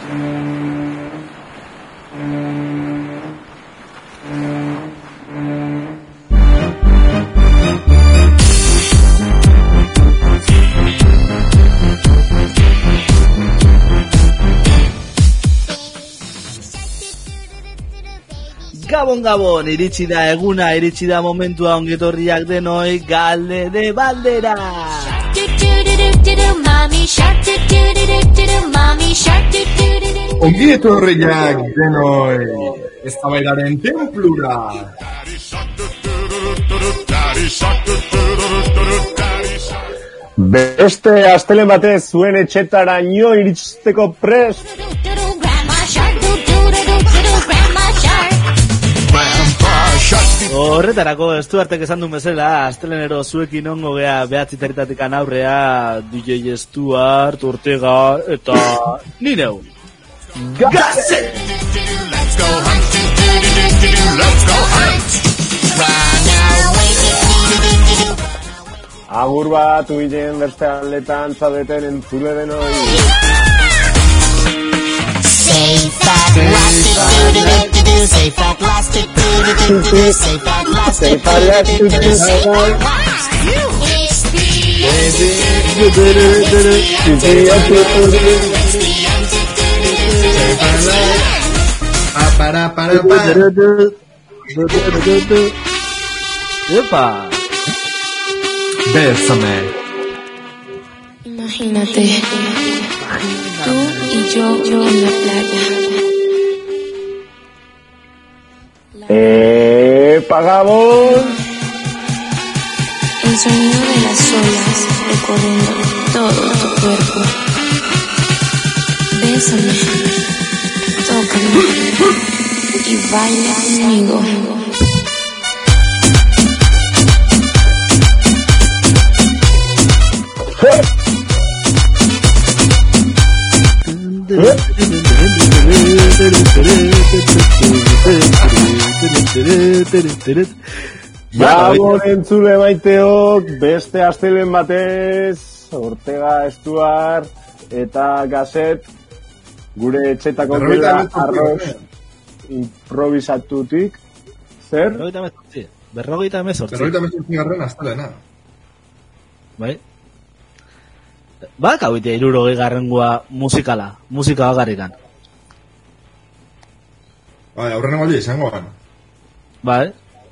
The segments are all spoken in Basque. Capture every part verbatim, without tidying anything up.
Gabon, gabon, iritsi da eguna, iritsi da momentua, ongetorriak denoi, galde de baldera! Ongetorriak denoi, eztabaidaren templura! Beste astelen batez zuen etxetaraino iristeko prest! Horretarako, Stuartek esan duen bezala, astelenero zuekin ongo gea behatziteritatik aurrea D J Stuart, Ortega, eta ni neu. Gaze! Agur bat, uinen beste aldetan zaudeten entzule denoi. Safe at plastic, do-do-do-do-do, safe at plastic, do-do-do-do-do, safe at plastic, do-do-do-do-do, safe at Ah, para, para, para. ¡Epa! Bésame. Imagínate, tú y yo, yo en la playa. ¡Eh, pagamos! El sonido de las olas recorriendo todo tu cuerpo. Bésame, tócame y baila conmigo. Gabon entzule maiteok, beste astelen batez, Ortega, Stuart eta Gazet, gure etxetako gura arroz improvisatutik. Zer? Berrogeita mezortzi. Berrogeita mezortzi. Berrogeita mezortzi garren astelena. Bai? Bak hau ite irurogei garrengua musikala, musika bakarrikan. Bai, aurrena galdia izango gan. Bai?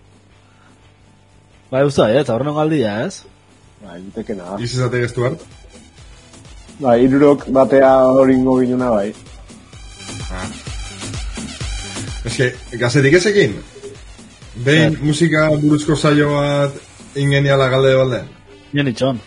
Bai, usta, eh, eta aurrena galdia, ez? Bai, itekena. Izizatek Stuart? Bai, irurok batea horingo ginuna, bai. Ah. Ez que, Gazetik ezekin? Behin Zer? musika buruzko saio bat ingeniala galde balde? Nien itxon.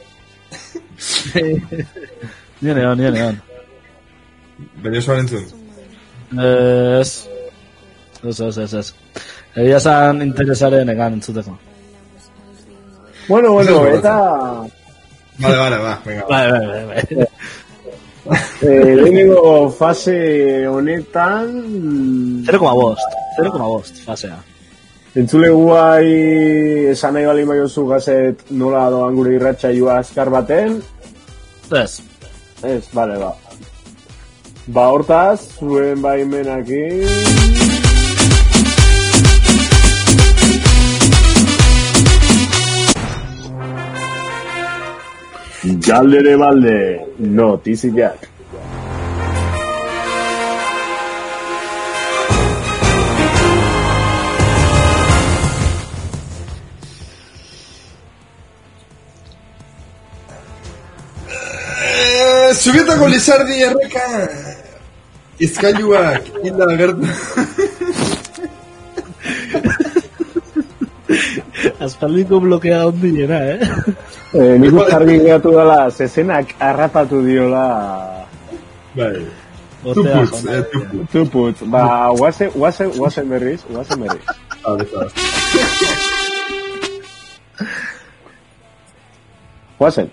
Nien egon, nien egon. Baina zoan entzun? Ez... Ez, ez, ez, ez. Egia zan interesaren egan entzuteko. Bueno, bueno, Ez ez eta... Vale, vale, va, venga. Bai, bai, bai, bai. Eh, lehenengo fase honetan... zero koma bost, zero koma bost fasea. Entzule guai esan nahi bali maiozu Gazet nola doan gure irratsaioa azkar baten. Ez. Ez, bale, ba. Ba, hortaz, zuen baimenakin... Galde de balde, notiziak. Zubietako Lizardi erreka izkailuak hilda agertu. Aspaldiko blokea ondilena, eh? Eh, nik jarri gehiatu dela, zezenak harrapatu diola... Bai. Tuputz, eh, tuputz. Tuputz, ba, guazen, guazen, guazen berriz, guazen berriz. Guazen.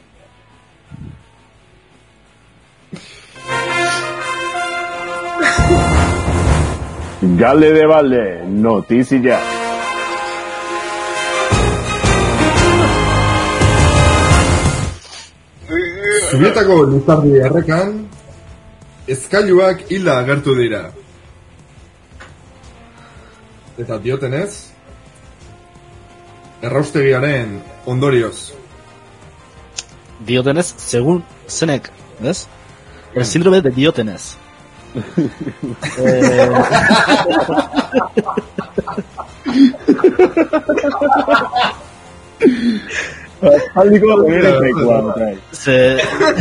Galde de balde, notizia. Zubietako Lizardi errekan ezkailuak hilda agertu dira. Eta diotenez, erraustegiaren ondorioz. Diotenez, segun zenek, ez? El síndrome de Diotenes. eh... Aldiko berekoa, bai. Se...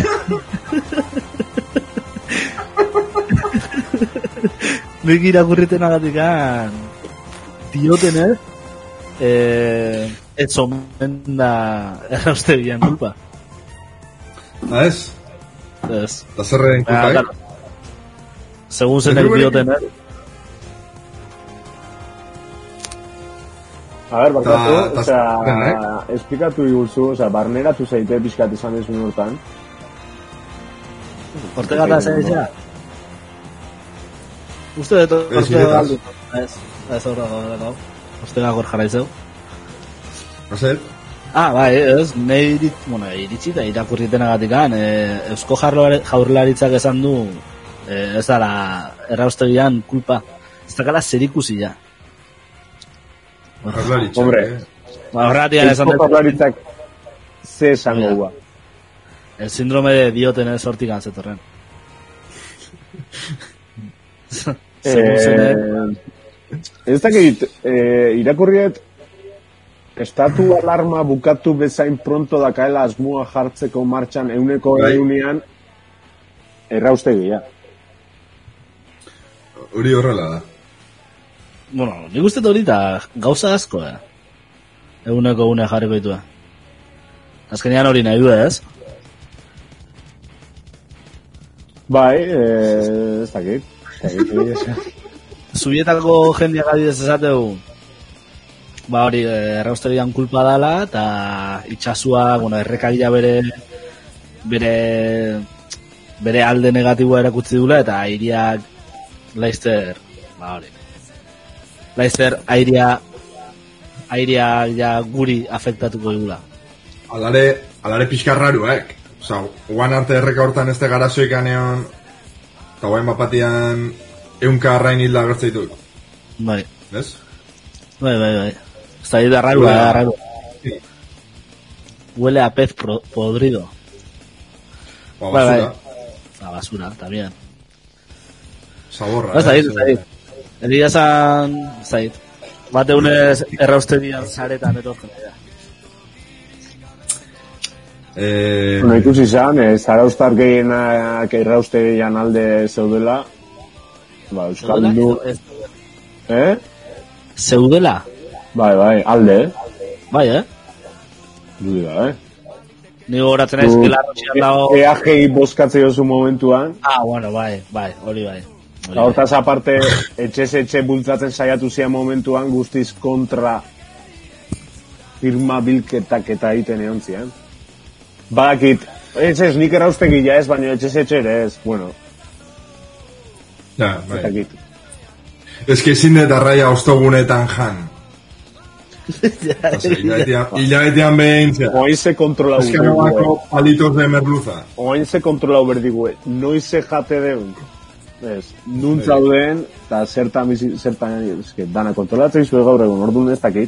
Nik irakurriten agatikan Diotenez eh, ez omen da erraustegian kulpa. Ah, ez? Ez. Da zerren kulpa, Ah, claro. Segun zenek Diotenez. A ver, bakatu, Ta- ta- osea, eh? esplikatu iguzu, osea, barneratu zaite pixkat izan dezun hortan. Ortega da zeitzea? Uste dut, Ez, Ortega iretaz. galdu. Ez, ez horra gau. Ortega gor jarraizeu. Hazet? Ah, bai, ez, nahi irit, bueno, iritsi da irakurriten agatikan, e, Eusko Jarlare- Jaurlaritzak esan du, e, ez dara, erraustegian kulpa, ez dakala zerikusi ja. Jarlaritza. Hombre. eh? Ba, horratian esan Eusko dut, Jaurlaritzak ze esango Ja. gua. el síndrome de Diotenes hortik antzetorren. Segun zenek, Eh, ez dakit, eh, irakurriet, estatu alarma bukatu bezain pronto dakaela asmoa jartzeko martxan euneko Bai. eunean erraustegia. Hori horrela da. bueno, nik uste dut hori da gauza asko, eh? Eguneko une jarriko ditua. Azkenean hori nahi du, ez? Bai, eh, ez dakit. Ez dakit, egia esan. Zubietako jendeak adidez esateu, ba hori, eh, erraustegian kulpa dala, eta itxasua, bueno, errekaila bere, bere, bere alde negatiboa erakutsi dula, eta airiak, laizter, ba hori, laizter airea, airea ja guri afektatuko digula. Alare, alare pixka raruek. Osa, guan arte erreka hortan ez te garazoik aneon, eta guain bapatian eunka arrain hilda gertzeituk. Bai, Ez? bai, bai, bai. Ez da da rarua, Huele a- da rarua. Sí. Huele a pez pro- podrido. Ba, Bai, bai. basura. La basura, también. Saborra. Ez da dit, ez da dit. Egia esan, ez da dit. Bate unez erraustegian zaretan etortzen da. Eh, Bueno, ikusi izan, eh, zaraustar gehienak erraustegian alde zeudela, ba, Euskaldu, Ez- eh? Zeudela? Bai, bai, alde, eh? Bai, eh? Dudi da, eh? Ni goratzen ez, Du- gela rotxian dago... E A G bozkatze jozu momentuan, Ah, bueno, bai, bai, hori bai. Hori eta hortaz aparte, etxez etxe bultzatzen saiatu zian momentuan guztiz kontra firma bilketak eta egiten egon zian. Badakit, ez ez, nik erraustegia ez, baina etxez etxe ere ez, bueno, ja, ez bai. dakit. Ez que ezin dut arraia ostogunetan jan. Osea, hilabetean- hilabetean behin, zera. Oain ze kontrolau Ez que berdigue, nolako palitos de merluza. oain ze kontrolau berdigue, noiz ze jate deun. Ez, nun Bai. zauden, eta zertan bizi, zertan, ez que, dana kontrolatzei zuen gaur egun, orduan ez dakit.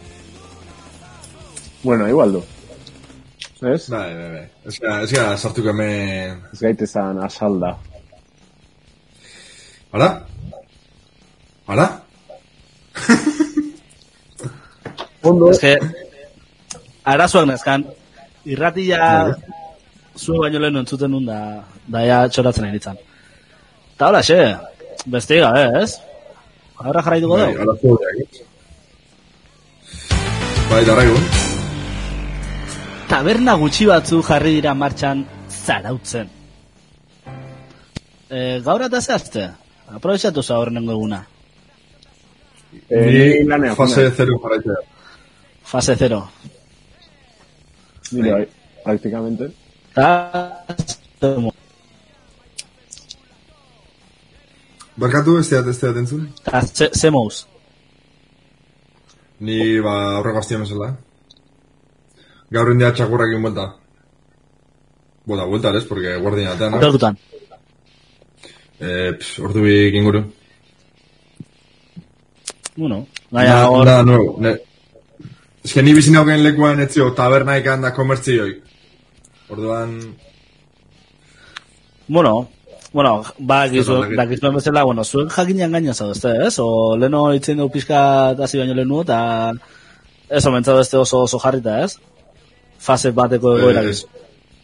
Bueno, igual du. Ez? Bai, bai, bai. Ez que, ez que sartuko hemen... Ez gaitezan asalda. Hala? Hala? Ondo, Ez que, arazoak nezkan, irratia zuen baino lehen entzuten nun da, da ja txoratzen eritzan. Eta hola, xe, beste gabe, ez? Ahora jarraituko Bai, dugu. arazo horiak. Bai, darraigun. Taberna gutxi batzu jarri dira martxan zarautzen. E, gaur eta zehazte? Aprobetxatu za horrengo eguna. eh, ni lanean. fase zero jarraitzea. Fase zero. Nire, bai, praktikamente. Eta... Barkatu, ez teat, ez teat entzun? Eta ze, ze mouz. Ni, ba, aurreko aztia mesela. Gaur india txakurrak egin buelta. Buelta, buelta, ez, porque guardian atean. Dorkutan. Eh, pff, ordu bik inguru. Bueno, Na, gaia hor... na, no, ne... Ez que ni bizin hauken lekuan etzio tabernaik handa komertzioik. Orduan... Bueno, bueno, ba, gizu, Zer da gizuen bezala, bueno, zuen jakinean gaina zaudezte, ez? O leno itzen dugu pixka hasi baino lehenu, eta ez omentzatu beste oso oso jarrita, ez? Fase bateko egoera Eh, gizu.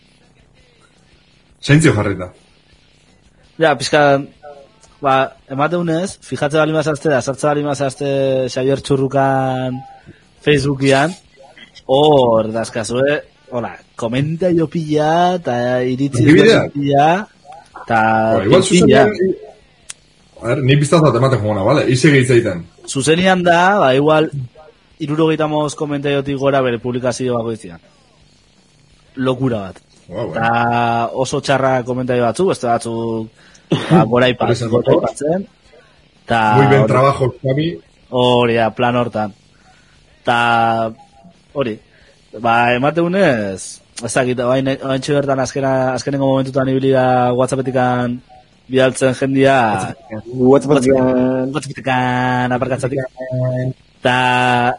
Zeintzio jarrita. Ja, pixka, ba, emateunez, fijatze bali mazazte, da, sartze bali mazazte Xabier Txurrukan Facebookian, hor, dazkazue, hola, komentario pila, eta iritzi Adibideak? pila, eta Ba, igual pila. zuzen... A ver, ni biztazat ematen jugona, vale? Izegi itzaiten. Zuzenian da, ba, igual, irurogeita moz komentariotik gora bere publikazio bakoitzean. Lokura bat. Wow, Eta oso txarra komentario batzuk, beste batzuk ba, goraipat, Por eso, goraipatzen. Ta, Muy bien trabajo, Xavi. Hori, da, plan hortan. Ta, hori, ba, emateunez, ezakit, oain, oain bertan azkena, azkenengo momentutan ibili da WhatsAppetikan bidaltzen jendia, WhatsAppian. WhatsAppetikan aparkatzatik. Ta,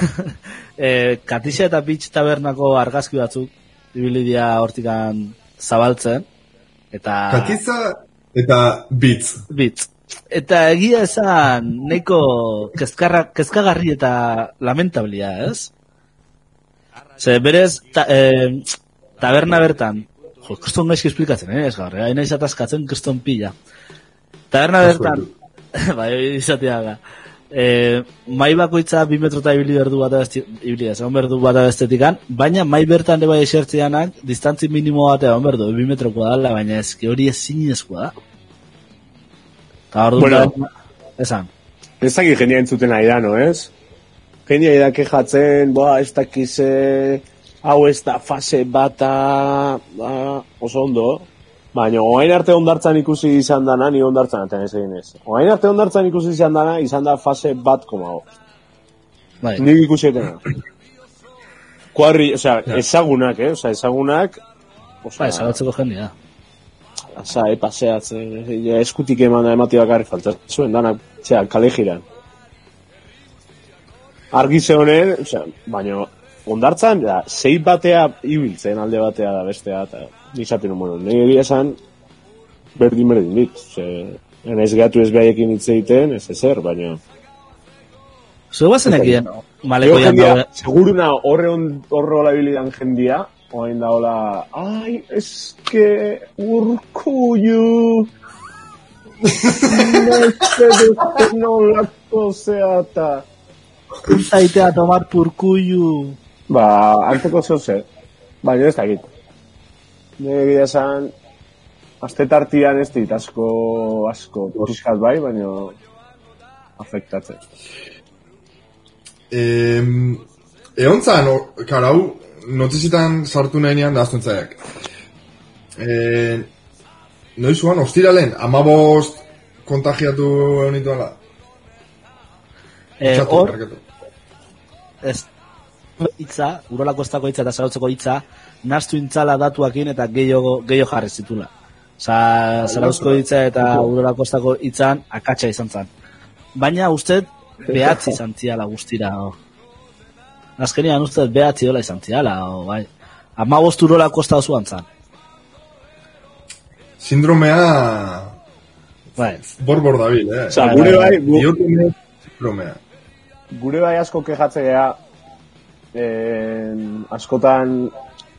e, Katixa eta Beach Tabernako argazki batzuk ibili dira hortikan zabaltzen. Eta... Katiza eta Beats. Beats. Eta egia esan, nahiko kezkarra, kezkagarri eta lamentablia, ez? Ze, berez, ta, e, taberna bertan, jo, kriston gaizki esplikatzen, eh, ez gaur, hain naiz atazkatzen kriston pila. Taberna bertan, bai, izatea da, e, mai bakoitza bi metrota ibili berdu bat ibili ez, egon berdu bat estetikan, baina mai bertan ere bai esertzeanak, distantzi minimo bat egon berdu, bi metrokoa dala, baina ez, hori ez zinezkoa da. Eta hor Bueno. dut, esan. Ez dakit jendia entzuten nahi da, no ez? Jendia da kejatzen, boa, ez dakize, hau ez da fase bata, ba, oso ondo. Baina, oain arte ondartzan ikusi izan dana, ni ondartzan aten ez egin ez. Oain arte ondartzan ikusi izan dana, izan da fase bat koma hau. Bai. Nik ikusi etena. Kuadri, osea, ezagunak, eh? Osea, ezagunak, osea, Bai, zagatzeko jendia. Asa, e, paseatzen, e, eskutik eman da emati bakarri falta zuen, danak, txea, kale jiran. Argi zehonen, osea, baina, ondartzan, da, sei batea ibiltzen alde batea da bestea, eta nizaten un, bueno, nahi egia esan, berdin berdin dit, ze, enaiz gehatu ez behaiekin hitz egiten, ez ezer, baina... Zue guazen ekien, maleko Gero jan jendia, daue, seguruna horre on- horre hola bilidan jendia, oain da hola, ai, eske, urkullu, mesedez nolako zeata. zaitea tomar purkuyu. Ba, antzeko zeu zer, baina ez dakit. Nire egia esan, astetartian ez dit, asko, asko, pixkat bai, baina afektatzen. Eh, egon zan, o- karo, hau, notizitan sartu nahinean da azten zaiak. Eh, noizuan, ostiralen, amabost kontagiatu egon nituela. Eh, Txatu, hor, barkatu. ez, hitza, urolako estako hitza eta zarautzeko hitza, nastu intzala datuakin eta gehiago, gehiago jarri zitula. Osa, zarauzko hitza eta urolako estako hitzan akatsa izan zen. Baina uste behatzi izan ziala guztira. O. Azkenian uste behatzi dola izan ziala, o, bai. Ama bost urolako estako zuan zen. Sindromea Bai. borbor dabil, eh? Osa, gure bai, gu, Diotene sindromea. gure bai asko kejatze gea, eh, askotan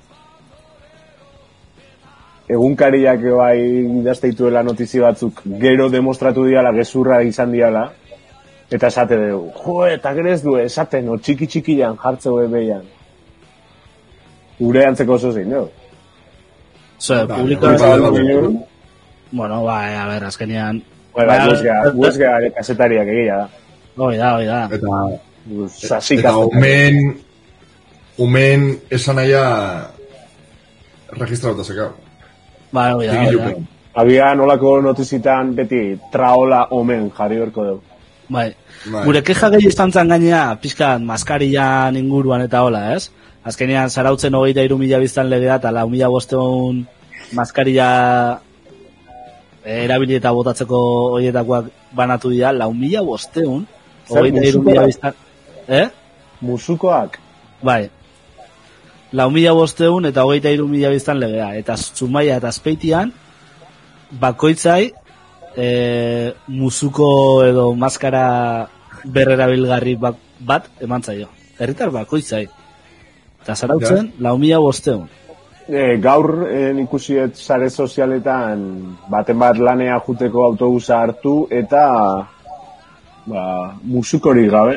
egunkariak bai idazteituela notizi batzuk gero demostratu diala, gezurra izan diala, eta esate dugu, jo, eta gerez du, esaten, o txiki txikian jartzeu ebeian. Gure antzeko oso zein, no? Osa, Ba, publiko... hori bai, Bueno, bai, a ver, azkenian... Bueno, Bai, guezgea, guezgea ere kasetariak egia da. Hoi da, hoi da. Eta, Sasika. eta umen, umen esan naia registrauta zekau. Bai, hoi da, hoi da. Abian olako notizitan beti traola omen jarri berko dugu. Bai. Bai. Gure keja gehi estantzan gainea, pixkat, maskarian inguruan eta hola, ez? Azkenean, zarautzen hogeita iru mila biztan legea, eta lau mila bosteun maskarilla erabili eta botatzeko horietakoak banatu dira, lau mila bosteun, Zer, hogeita hiru musukoak? mila biztan, eh? Musukoak. Bai, lau mila bosteun eta hogeita hiru mila biztan legea, eta Zumaia eta Azpeitian, bakoitzai, e, musuko edo maskara berrerabilgarri bat, bat eman zaio. Herritar bakoitzai. Eta Zarautzen, lau mila bosteun. E, gaur e, ikusiet sare sozialetan baten bat lanea juteko autobusa hartu eta ba, musukorik gabe.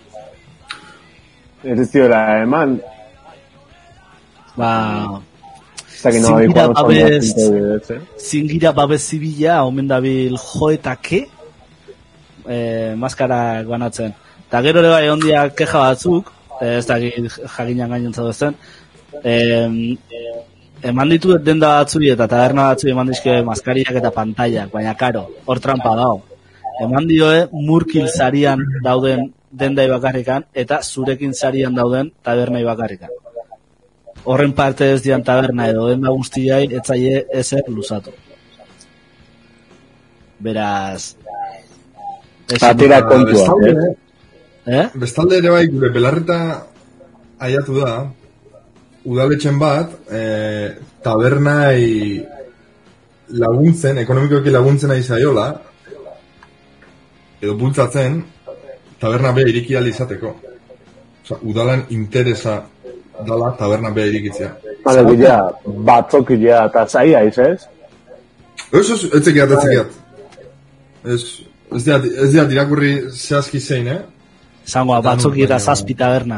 Ez diola eman. Ba, Zaki no Zingira habiko babes, zingira babes zibila, omen dabil joetake, e, maskara banatzen. Eta gero ere bai ondia keja batzuk, e, ez da jakinan gainontza duzen, e, eman ditu denda batzui eta taberna batzui eman dizke maskariak eta pantaiak, baina karo, hor trampa dago. Eman dioe murkil sarian dauden dendai bakarrikan eta zurekin sarian dauden tabernai bakarrikan. Horren parte ez dian taberna edo denda guztiai etzaile ezer luzatu. Beraz... Atera kontua, bestalde, Eh? bestalde ere bai, gure belarreta aiatu da, udaletxen bat, e, tabernai laguntzen, ekonomikoki laguntzen ari zaiola, edo bultzatzen, taberna be iriki ahal izateko. Osa, udalan interesa dala taberna be irikitzea. Bale, gila, batzok gila, eta zaia izez? Ez, ez, ez zekiat, ez zekiat. Ez, ez diat, ez diat irakurri zehazki zein, eh? Zangoa, batzuk eta zazpi taberna.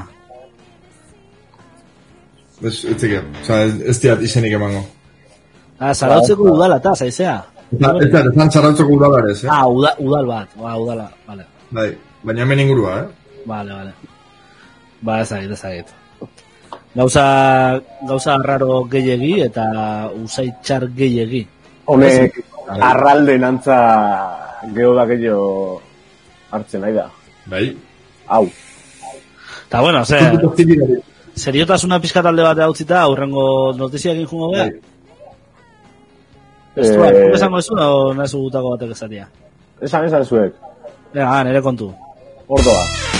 Ez, ez zekiat. Osa, ez, ez diat izenik emango. Ah, Zarautzeko udala eta, zaizea. Eta, ez da, ez da, txarautzoko udalarez, eh? Ah, uda, udal bat, ba, udala, vale. Bai, baina hemen ingurua, eh? Vale, vale. Ba, ezagit, ezagit. Gauza, gauza raro gehiegi eta usaitxar gehiegi. Honek, arralden antza geoda gehiago hartzen nahi da. Bai. Hau. Eta bueno, ze, seriotasuna pizkatalde bat hautzita, aurrengo notiziakin jungo beha? Ez du, Eh, esango ez du, o nahizu gutako batek ezatia? Esan esan zuek. Venga, nire kontu. Ordoa.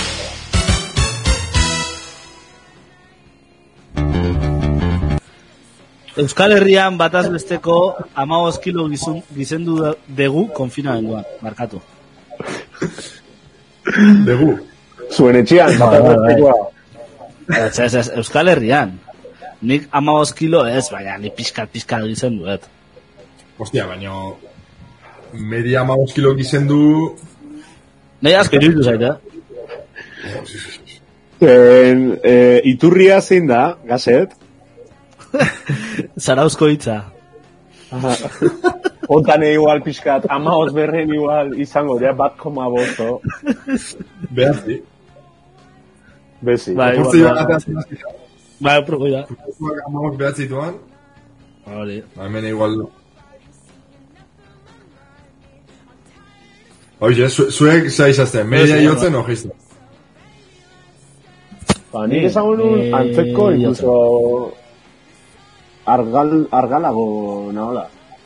Euskal Herrian bataz besteko hamabost kilo gizun, gizendu dugu konfinamenduan, markatu. Begu. Zuen etxian, Bai, bai, batakoa. Ez, ez, ez, Euskal Herrian. Nik hamabost kilo ez, baina ni pizkat pizkat gizendu, et. Ostia, baina... Media amabos kilo gizendu... Nahi asko iruditu zaite, En, eh, iturria zein da, gazet? Zarauzko hitza. Ontan igual pixkat, amaoz berren igual izango, ja, bat koma bozo. Behatzi. Bezi. Bai, Portzio igual, batean bai. zinazkizan. Bai, proko da. Amabos behatzi duan. Hori. Hemen igual... Oye, zu, zuek zaizazten, media Ez, jotzen o geizten. Ba, nik esango nun Eh, antzeko, incluso... Argal, argalago nahola.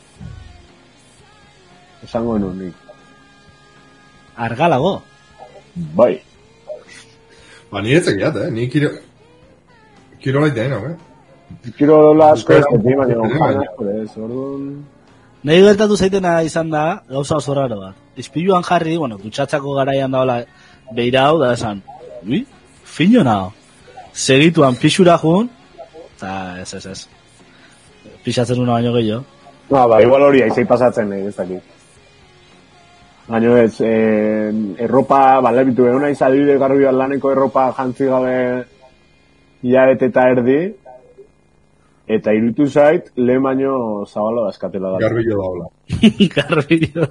Esango nun nik. Argalago. Bai. Ba, nire txekiat, eh? Ni kiro... Kiro baita ino, eh? Kiro la asko ez, Euskara- baina Euskara- jan asko ez, orduan... Nahi gertatu zaitena izan da, gauza oso raro bat. Izpiluan jarri, bueno, dutxatzako garaian daola beira hau, da esan, ui, fino nao. Segituan pixura jun, eta ez, ez, ez. Pixatzen una baino gehiago. No, ba, igual hori aizei pasatzen nahi, ez dakit. Baina ez, eh, erropa, bale, bitu egun aiz adibide garbi laneko erropa jantzi gabe hilabete eta erdi, eta irutu zait, lehen baino zabalo dazkatela da. Garbillo da hola. Garbio.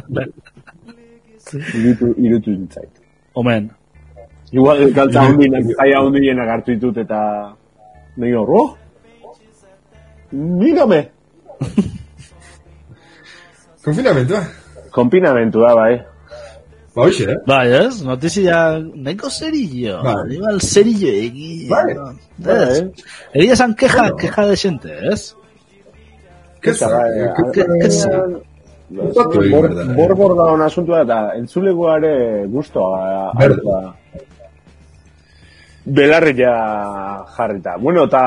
Irutu, irutu zait. Omen. Igual, galtza hondinak, jaia hondienak hartu ditut, eta... Nahi hor, oh! Mírame! Konfinamentua. Konpinamentu da, bai. Ba, hoxe, eh? Bai, ez? Notizia, neko serillo. Bai. Igual serillo egi. Bai. Ez? Egia esan keja, keja de xente, ez? Keza, bai, eh, bai. keza, Keza. Gustatu egin Bor, behar da. bor, bor da hona asuntua eta entzulegoare gustoa. Berda. Belarria jarrita. Bueno, eta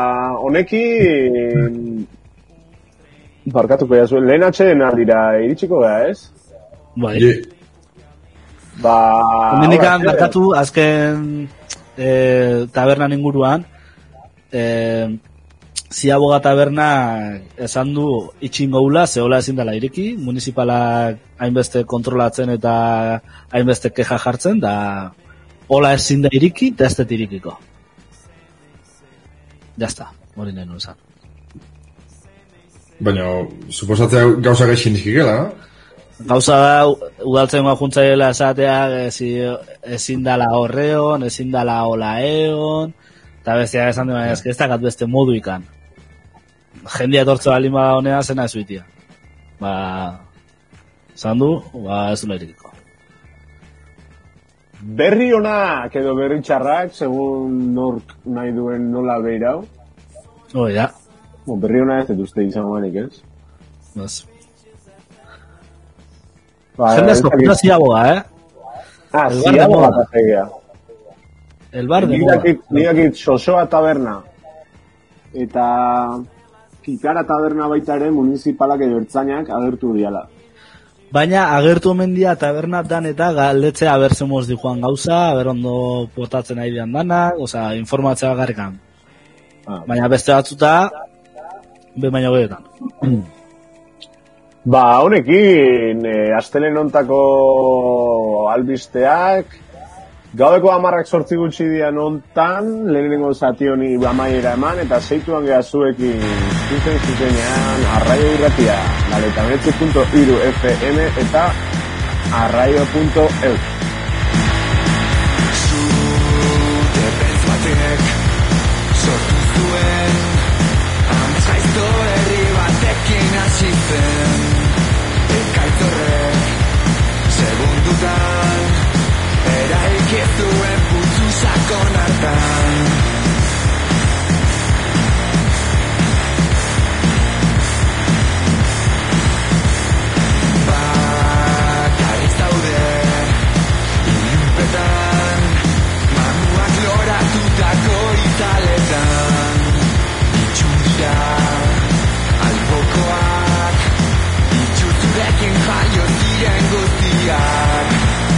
honekin barkatuko jazu, lehen atxeden aldira iritsiko gara, ez? Bai. Ye. Ba... Dominikan ahora, markatu azken e, tabernan inguruan e, Ziaboga taberna esan du itxin gaula, zehola ezin dela ireki, municipalak hainbeste kontrolatzen eta hainbeste keja jartzen, da hola ezin da iriki, eta ez dut irikiko. Jazta, hori nahi nuen zan. Baina, suposatzea gauza geixin izkikela, no? Gauza da, udaltzen juntzaiela esatea, ezi, ezin dala horreon, ezin dala hola eon, eta bestia esan duen, ez ez dakat beste modu ikan. Jendia etortze balin bada honea zena ez uitia. Ba, esan du, ba, ez du irikiko. berri onak edo berri txarrak, segun nork nahi duen nola behirau. Hoi da, Bon, berri ona ez dut uste izango banik, ez? bas. Ba, Jende ez asko, dakit- jende Ziaboga, eh? Ah, El bar de ziago moda. bat ategea. El bar de moda. Nidakit Sosoa taberna. Eta Kikara taberna baita ere municipalak edo ertzainak agertu diala. Baina agertu omen dia tabernat dan eta galdetzea abertzen moz di joan gauza, aber ondo potatzen nahi dian danak, oza, informatzea bakarrikan. Ah. Baina beste batzuta, be baina goetan. Ba, honekin, e, astelen ontako albisteak, gaudeko amarrak sortzi gutxi dian ontan, lehenengo zati honi amaiera eman, eta zeituan geha zuekin zuzen zuzenean arraio irratia, galeta metzi punto iru F M eta arraio punto E U. Sortu zuen Amtzaizto herri batekin hasi zen Ekaitzorrek Segundutan Eraiki zuen putzu sakon hartan Bakarrik zaude Ilunpetan Mamuak loratutako izaletan Itxundira albokoak Itxuzurekin jaio ziren guztiak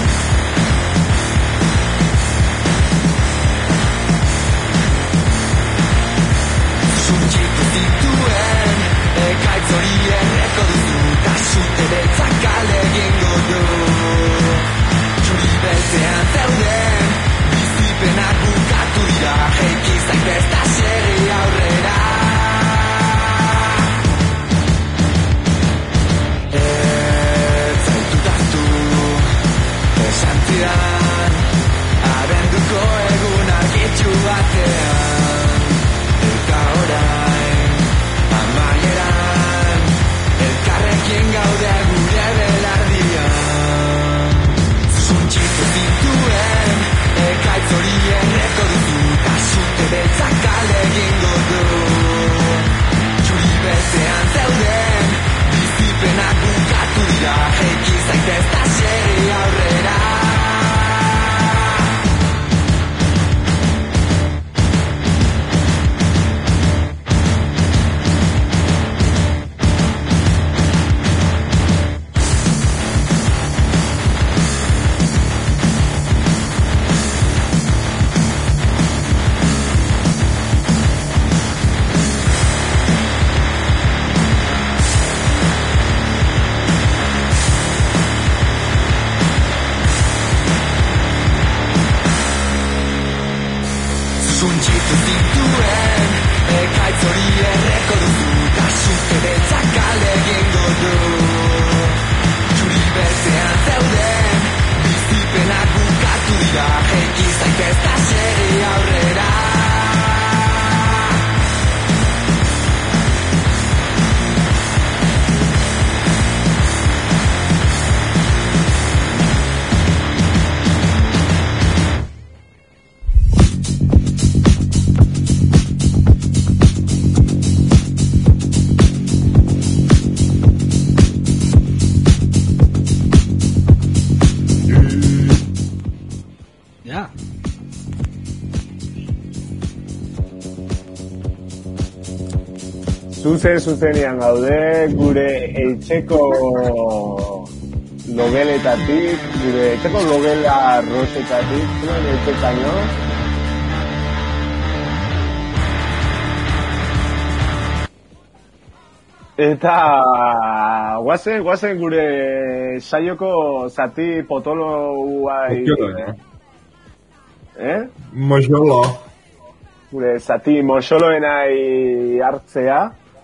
Zuntxitu zituen Ekaitz hori erreko duzu Ta zute beltzak kale egingo du Txuri beltzean zeuden Bizipenak bukatu dira Jeiki zaitez da serri aurrera Ez zaitutaztu Esan zidan Abenduko egun argitxu batean Eta orain Amaieran Elkarrekin gaude gure belardian Zuntxitu zintuen Ekaitz hori erreko duzu Ta zute beltzak kale egingo du Txuri beltzean zeuden Bizipenak bukatu dira Jeiki zaitez da serri aurrera Zuntxitu zintuen Ekaitz hori erreko duzu Ta zute beltzak kale egingo du Txuri beltzean zeuden Bizipenak bukatu dira Jeiki zaitez da serri aurrera zuzen zuzenean gaude, gure etxeko logeletatik, gure etxeko logela rosetatik, zuen etxetaino. Eta guazen, guazen gure saioko zati potoloa... Eh? Moxolo. Gure zati moxoloenai hartzea.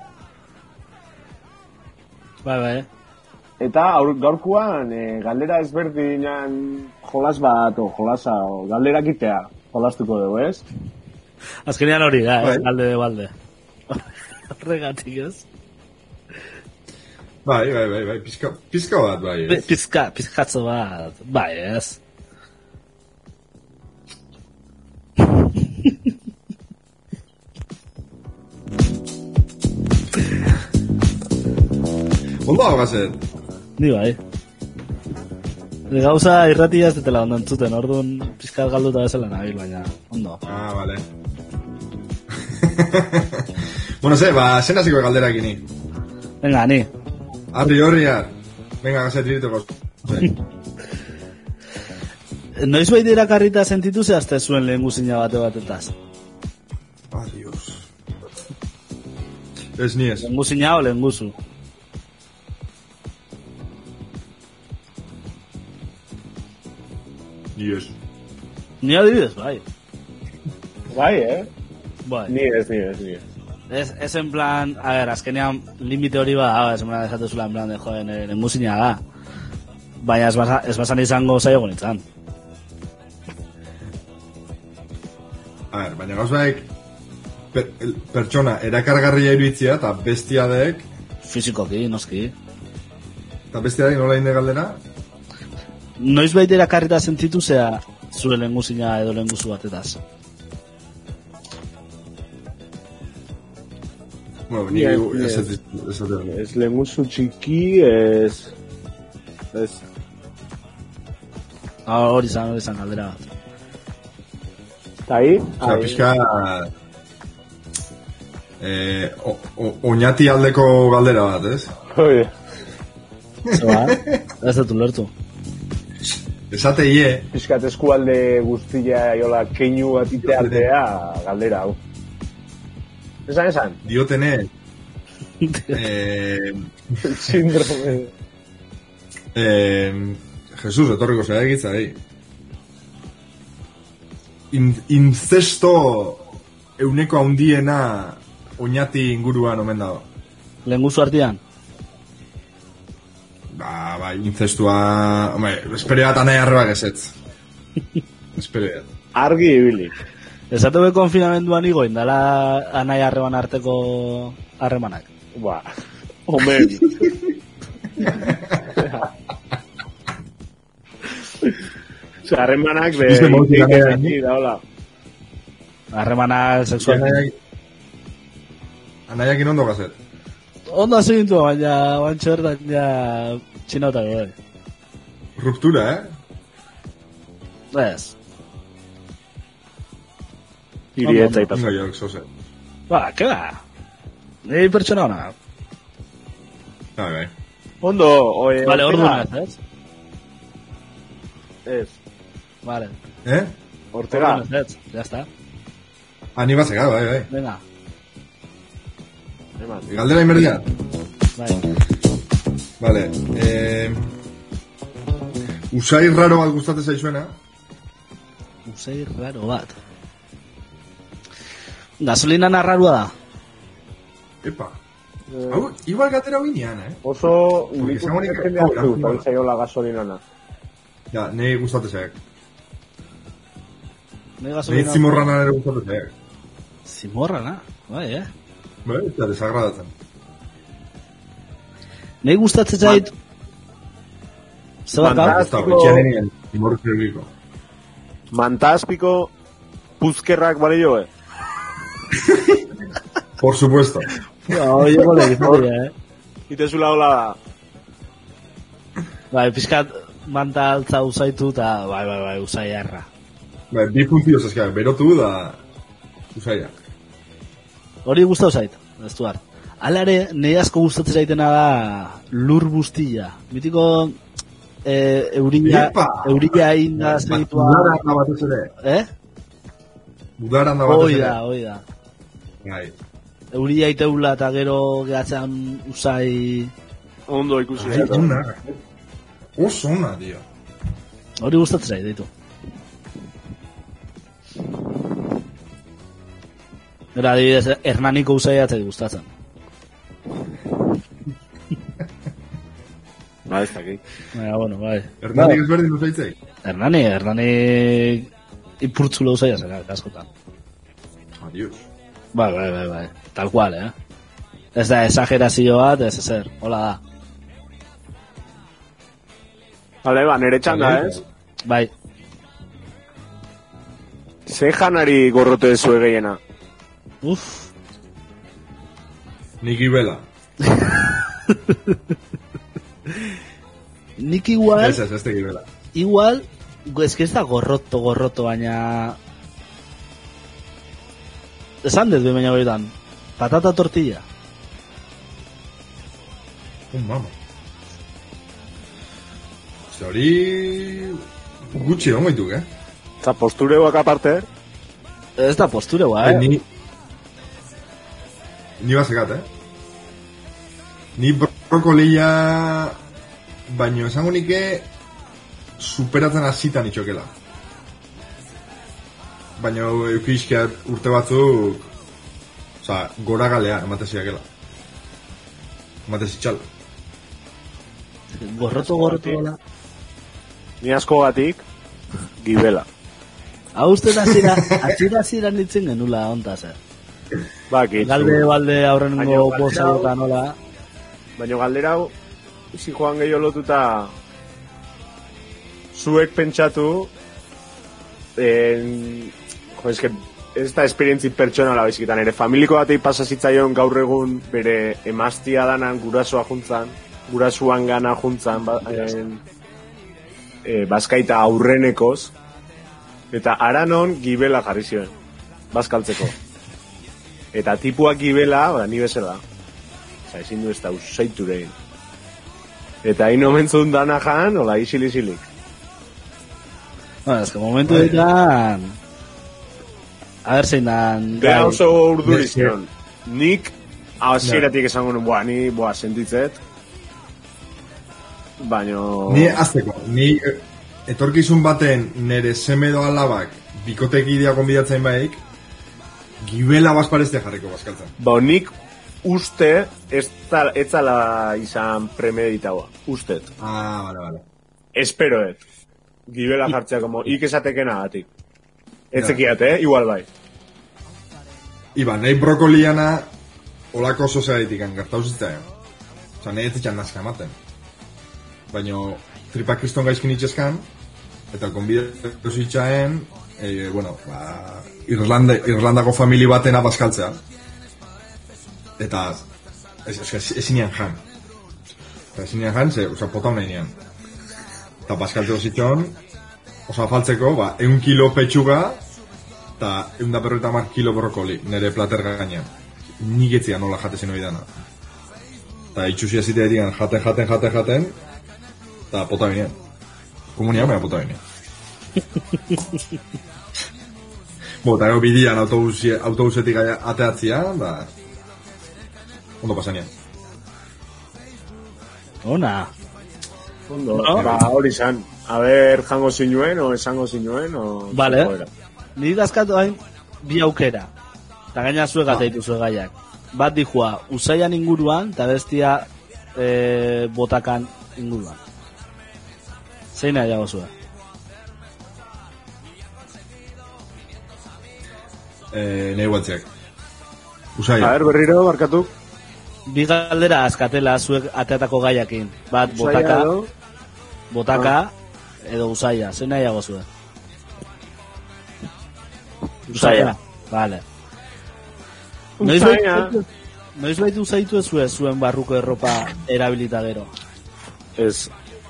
Bai, bai. Eta aur, gaurkoan e, galdera ezberdinan jolas bat, o jolasa, o galderak itea jolastuko dugu, ez? Azkenean hori da, Bai. eh? Galde de balde. Horregatik, ez? Bai, bai, bai, bai, pizka, pizka bat, bai, Pi- ez? Pizka, pizkatzo bat, bai, ez? Ondo hau gazet? Ni bai. Gauza irratia ez detela ondo entzuten, orduan pizkat galduta bezala nabil, baina ondo. Ah, vale. Bueno, ze, ba, zen hasiko galdera egini. Venga, ni. Arri horriar. Venga, gazet, diriteko. Noiz baita irakarrita sentitu zehazte zuen lehen guzina bate batetaz? Adios. Ez ni ez. Lehen guzina o lehen guzu? Ni ez. Ni adibidez, bai. Bai, eh? Bai. Ni ez, ni ez, ni ez. Ez, ez en plan, a ver, azkenean limite hori bada, ez mena desatu zula en plan de, joder, lehen guzina da. Baina ez, basa, ez basan izango zaio gonitzan. A ver, baina gauzaik per, el, pertsona erakargarria iruditzia eta bestiadek Fizikoki, noski. eta bestiadek nola inde galdera? Noiz baita irakarrita sentitu zea zure lehen guzina edo lehen guzu batetaz? Bueno, ni Ni ez, ez ni ez ez. ez ez Ez lenguzu txiki, ez... Ez... Ah, hori zan, hori zan galdera bat. Eta hi? Osa, pixka... Eh, o, o, oñati aldeko galdera bat, ez? Oye, Zeba, ez dut ulertu. Esate ie, pixkat eskualde guztia jola keinu bat iteatea galdera hau. Esan, esan? diotene... Eh, Sindrome... eh, Jesus, etorriko zera egitza, eh? In, incesto euneko handiena oñati inguruan omen dago. Lehen guzu artean? Ba, bai, incestua... Hombre, espere bat anai arrebak ezetz. Espere bat. Argi ibili. Esatu be konfinamenduan igo indala anai harreman arteko harremanak. Ba, omen. Osa, harremanak de... Bizte modutik de- anai- de- da, hola. Harremanak sexual. Anaiak... Anaiakin ondo gazet. Ondo azintu, baina bantxe bertan ja txinauta gode. Ruptura, eh? Ez. Iri Ondo, ez zaitaz. Ingo joak, zoze. Ba, ke ba? Ni pertsona hona. Bai, bai. Ondo, oe... Vale, Ortega. orduan ez, ez? Ez. Vale. Eh? Ortega. Orduan ez, ez, ya está. Ani bat zegado, bai, bai. Venga, Eman. Galdera inberdian. bai. Vale. Eh... Usai raro bat gustatzen zaizuena. Usai raro bat. Gasolina narrarua da. Epa. Hau, igual gatera hau ginean, eh? Oso... Porque nik izango uste nik- jendea hau, asko hau, gustatzen zaiola gasolinana. Ja, nahi gustatzen zaik. Nei Nahi gasolina... zimorrana ere gustatzen zaik. Zimorra, na? Bai, eh? Bai, eta desagradatzen. Nei gustatzen zait... Zebat Manta- gau? Ez da, bitxean nien, zimorro zerbiko. Mantazpiko puzkerrak balio, eh? Por supuesto. Oie, gole, gizoria, eh? Itezula hola da. Bai, pixkat manta altza usaitu eta bai, bai, bai, usai erra. Bai, bi funtzioz eskak, berotu da... Usaia. Hori gustau zait, ez du hart. Alare, nahi asko gustatzen zaitena da lur bustilla. Mitiko eh, eurilla, Epa! eurilla inda zeitua... Udaran da batez ere. Eh? Udaran da batez Hoi ere. da, hoi da. Bai. Eurilla iteula eta gero gehatzen usai... Ondo ikusi. Ai, zaitu. ona. Oso ona, tio. Hori gustatzen zait, ditu. Gara, adibidez, Hernaniko usaia atzai gustatzen. Ba, ez dakit. Baina, bueno, bai. Hernanik ezberdin usaitzei. Hernani, Hernani ipurtzula usaia zera, askotan. Adios. Bai, bai, bai, bai. Tal cual, eh? Ez da exagerazio bat, ez ezer, hola da. Bale, ba, nere txanda, ez? Bai, Ze janari gorrote dezue gehiena? uff, Nik ibela. nik igual, Ez, ez, ez teki ibela. igual, ez que ez da gorroto, gorroto, baina... Esan dut behin baina horietan, patata tortilla. Un mama. Ze hori... Gutxi egon gaituk, eh? Eta postureuak aparte, Ez da posture, Eh, guai. ni... Ni basekat, eh? Ni brokolia... Baino esango nike... Superatzen hasitan itxokela. Baina eukizkiat urte batzuk... Osa, gora galea emateziakela. Ematezitxal. Gorroto, gorroto, gola. ni asko batik, gibela. Hau uste da zira, atxira zira nintzen genula ontaz, eh? Ba, kitzu. Galde, balde, Baina aurrengo galdera bosa hau- nola. Baina galdera hau, izi joan gehiago lotuta, zuek pentsatu, en, jo, eske, ez da esperientzi pertsonala beziketan, ere familiko batei pasa zitzaion gaur egun bere emaztia danan gurasoa juntzan, gurasuan gana juntzan, ba, en, e, bazkaita aurrenekoz, eta aranon gibela jarri zioen, bazkaltzeko. Eta tipuak gibela, ba, ni bezala. Osa, ezin du ez da usaiturein. Eta hain omentzun dana jan, hola, isil-isilik. Bueno, ez que momentu ditan... A ver zein dan... Bera gai. oso urduri zion. Nik, hasieratik esango nuen, boa, ni, boa, sentitzet. Baino... Ni azteko, ni eh, etorkizun baten nere seme edo alabak bikotekidea konbidatzen baik, gibela bazparezte jarriko bazkaltzen. Ba, nik uste ez tal- ez zala izan premeditaua. Ustet. Ah, vale, vale. Esperoet. Gibela jartzea, como, ik esateken agatik. Etzekiat, eh? Igual bai. Iba, nahi brokoliana olako oso zeraitik gertauzitza, eh? Osa, nahi ez ditxan nazka ematen. Baina, tripak kriston gaizkin itxezkan, eta konbidatu zitzaen, e, bueno, ba, Irlanda, Irlandako famili batena bazkaltzea. Eta, ez, ez, ez, ezinean jan. Eta ezinean jan, ze, oza, pota honean nian. Eta bazkaltzeko zitxon, oza, faltzeko, ba, eun kilo petxuga, eta eun da berroita mar kilo brokoli, nire plater gainean. Nik etzia nola jatezen hori dana. Eta itxusia zitea digan, jaten, jaten, jaten, jaten, eta pota binean. Komunia mea pota binean. Bo, eta gero bidian autobusi, autobusetik aia- ateatzia, da... Ondo pasanean. Ona. Ondo. No. Ba, hori zan. A ber, jango zinuen, o esango zinuen, o... Vale. Joera. Ni dazkatu hain bi aukera. Eta gaina zuek ateitu zuen gaiak. Bat dijua, usaian inguruan, eta bestia e, botakan inguruan. Zein nahiago zuen? Eh, nahi guatziak. A Usaia. ber, berriro, barkatu. Bi galdera askatela zuek ateatako gaiakin. Bat, Usaia botaka, edo? botaka, edo usaia. Zein nahiago zuen? Usaia. Vale. Usaia. Noiz baitu usaitu ez zuen zuen barruko erropa erabilita gero. Ez.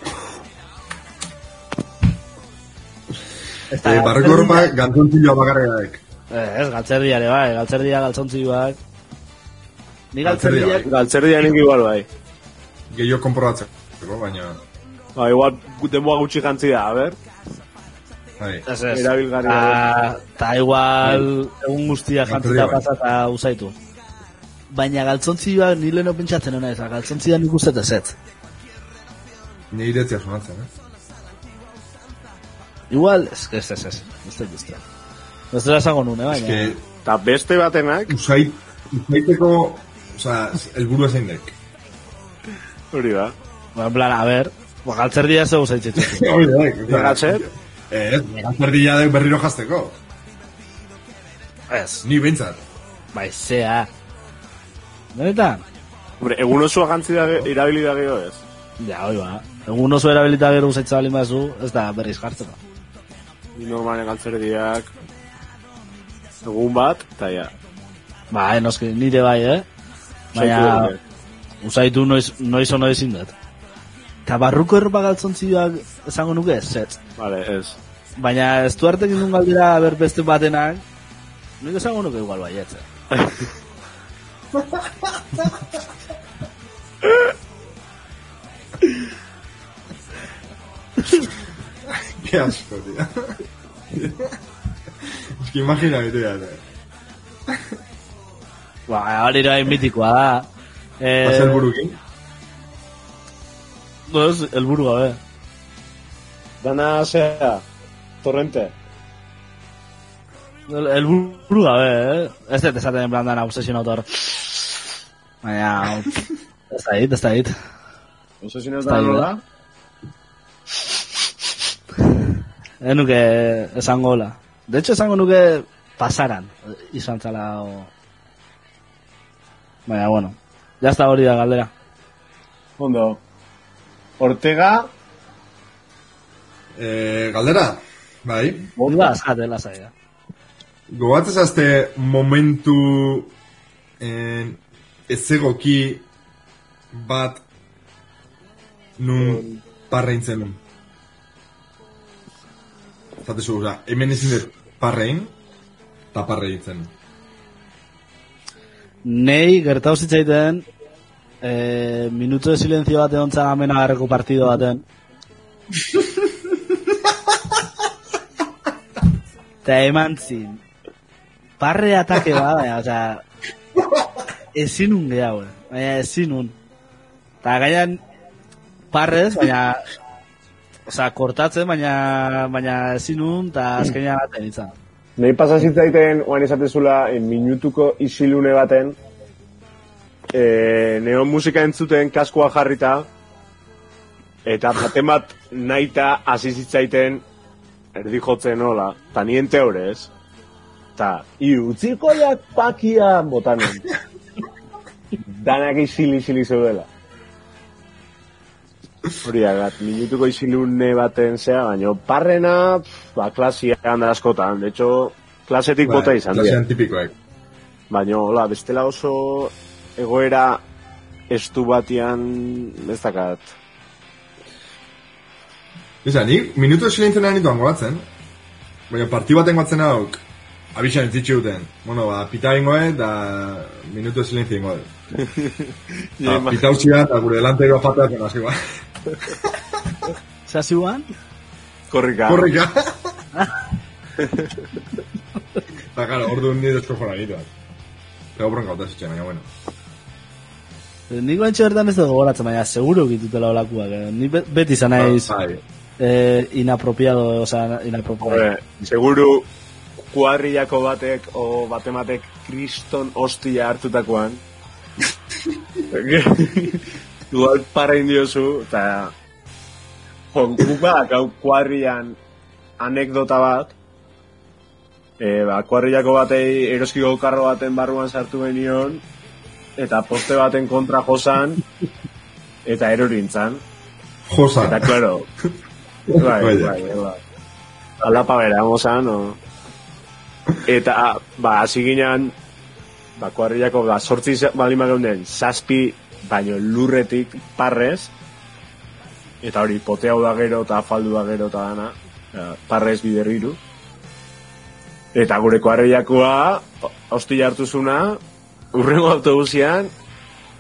Eh, barreko horpa gantzontzilloa bakarra daik. Eh, ez, galtzerdiare bai, galtzerdia galtzontzioak. Ni galtzerdiak... Galtzerdiak nik igual bai. Gehiago konprobatzeko, baina... Ba, igual denboa gutxi jantzi da, a ber? Bai. Ez ez. Erabilgarria. Ta, ta igual egun guztia jantzita pasa eta usaitu. Baina galtzontzioa ni leheno pentsatzen hona ez, galtzontzioa nik ustet ez ez. Ni iretzia sonatzen, eh? Igual, ez, ez, ez, ez, ez dut uste. Ez dut esango nune, baina. Que Ta beste batenak, usait, usaiteko, osea, helburu zein dek. hori da. Ba, en plan, a ber, ba, galtzerdia zeu usaitzitu. Hori da, eh? Gatzer? Eh, galtzerdia dek berriro jazteko. Ez, Ni bintzat. bai, zea. Benetan? Hombre, egun osoa jantzi da, irabili da geho ez. Ja, hoi ba. Egun oso erabilita gero usaitza balin bazu, ez da berriz jartzeko. Ni normalen galtzerdiak, egun bat, eta ja. Ba, eh, noski, nire bai, eh? Baina, usaitu noiz, noiz ono ezin dut. Eta barruko erropa galtzontzioak esango nuke ez, ez. Vale, ez. Baina ez du hartek indun galdera ber beste batenak, nik esango nuke igual bai, ez. Qué asco, tío. Es que imagina que te Ba, hori ere mitikoa da. Eh, Pasa el burukin. No, ez, elburu gabe. Dana, zea, torrente. El, elburu gabe, eh? Ez dut esaten en plan dana obsesionatu hor. Baina, ez da hit, ez da hit. Obsesionez da nola? Ez nuke esango hola. De hecho, esango nuke pasaran. Izan zala o... Baina, bueno. Ya está hori da galdera. Ondo. Ortega... Eh, galdera, bai. Onda, azkate, lasai da. Gobatzez azte momentu en, ezegoki bat nun parreintzen nun. Zatezu, oza, hemen ezin dut parrein, eta parreintzen. Nei, gertau zitzaiten, eh, minuto de silencio bat egon zan amena garreko partido baten. Eta eman zin, parre atake bat, baina, oza, ezin un gehiago, baina ezin un. Eta gaian, parrez, baina, oza, kortatzen, baina, baina ezin un, eta azkenean baten izan. Nei pasa zitzaiten, oain esatezula, en minutuko isilune baten, e, neon musika entzuten kaskoa jarrita, eta baten bat naita hasi zitzaiten erdi jotzen nola, eta nien teorez, eta i utzikoiak pakia botanen. Danak isili-isili zeudela. Hori agat, minutuko isilune baten zea, baina parrena, pff, ba, klasian da askotan. De hecho, klasetik Bai, bota izan dira. klasean tipikoek. Baina, hola, bestela oso egoera estu batian, ez dakat. Bisa, nik minutu silentzen nahi nituan goratzen, baina parti baten batzen hauk, abixan entzitxe duten. Bueno, ba, pita ingoe, da minutu silentzia ingoe. Ta, pita utzia, eta gure delantero pateatzen hasi ba. Zazioan? Korrika. Korrika. Eta, claro, ordu nire eskofona egituak. Eta bronka gauta zitxe, baina, bueno. Niko entxe bertan ez dugu goratzen, baina seguro egitutela olakuak. Eh? Ni be- beti izan naiz Bai. eh, inapropiado, oza, inapropiado. Hore, seguru kuadrillako batek o batematek kriston hostia hartutakoan. Igual parrein diozu, eta jonkupak hau kuadrillan anekdota bat, e, ba, kuadrillako batei eroskiko karro baten barruan sartu benion, eta poste baten kontra josan, eta erorintzan. Josan. Eta, claro, bai, bai, Vaya. bai, bai. Alapa bera, mozan, no? Eta, ba, hasi ginean, ba, kuadrillako, ba, sortzi balima geunden, zazpi, baino lurretik parrez, eta hori, pote hau da gero, eta afaldu da gero, eta dana, ja, parrez biderriru. Eta gure kuadrillakoa, hostia hartu zuna, urrengo autobusian,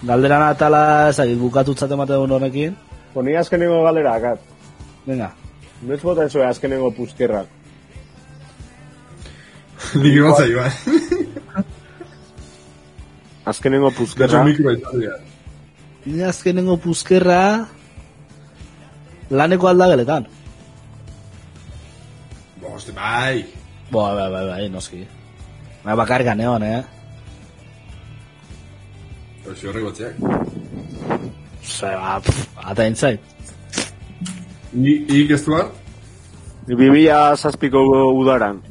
galderan atala, ezagit, bukatutzat ematen duen honekin. Poni azkenengo galera, akat. Venga. Noiz bota ezue azkenengo puzkerrak. Nik ibatza, Iban. Azkenengo Gertzo puzkerra. mikro itzaldia. Ni azkenengo puzkerra laneko aldageletan. Boste, bai. Boa, bai, bai, bai, noski. Ba, bakargan egon, eh? Osi horrek batzeak. Zer, ba, pff, ata intzait. Ni, ik ez duar? Bibila zazpiko udaran.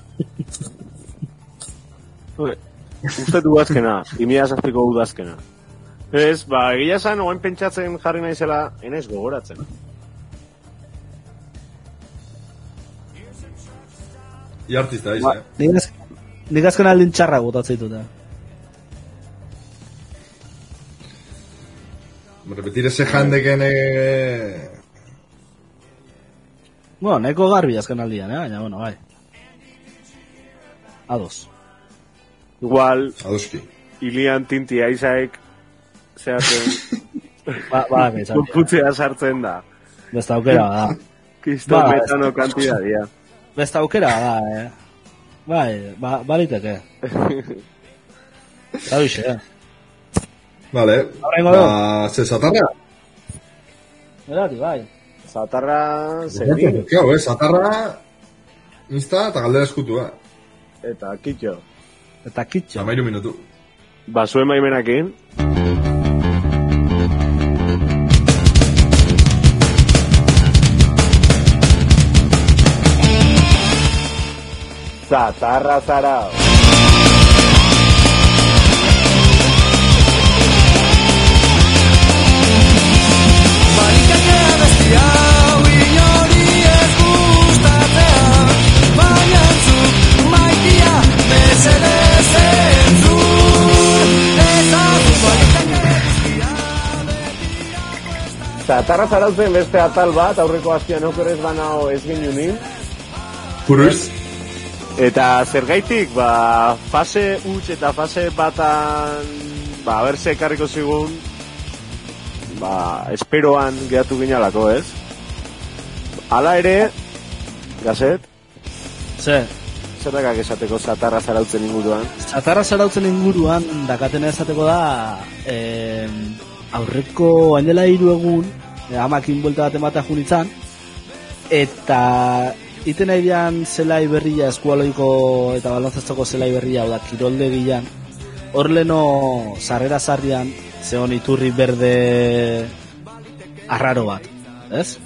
Ue, uste du azkena, imia zazpiko udazkena. Ez, ba, egia esan, oain pentsatzen jarri naizela, enez gogoratzen. I artista, aiz, Ba- eh? Nik az- Nik azken aldin txarra botatzen dut, eh? Repetir ese jandeken... Eh... Bueno, neko garbi azken aldian, eh? Baina, bueno, bai. Ados. Igual, Adoski. Ilian tinti aizaek, zehaten, Ba, ba, gaitzak. putzea sartzen da. Besta aukera da. Kriston Ba, metano kantidadia. Besta aukera da, eh? Bai, ba, baliteke. Eta duxe, eh? Vale. Horrengo du. Ba, ze satarra? Erati, bai. Zatarra, zerri, Kau, eh, satarra... Insta eta galdera eskutua. eta kitxo. Eta kitxo. Amairu minutu. Ba, zuen baimenakin. Zatarra zarao. Balikake abesti hau inori ez gustatzea, baina zuk maitia mesedez entzun, eta zuk balikake Zatarra zarautzen beste atal bat, aurreko astian okerez banao ez genunin. Puruz? Eta zergaitik, ba, fase huts eta fase batan, ba, berse ekarriko zigun, ba, esperoan geratu ginalako, ez? Hala ere, gazet, Ze, zerrakak esateko zatarra zarautzen inguruan. zatarra zarautzen inguruan dakatena esateko da eh, aurreko hain dela hiru egun eh, amakin buelta bat emata junitzan eta iten nahi dian zelai berria eskualoiko eta balonzestoko zelai berria hau da kiroldegian hor leno sarrera sarrian zeon iturri berde arraro bat, ez?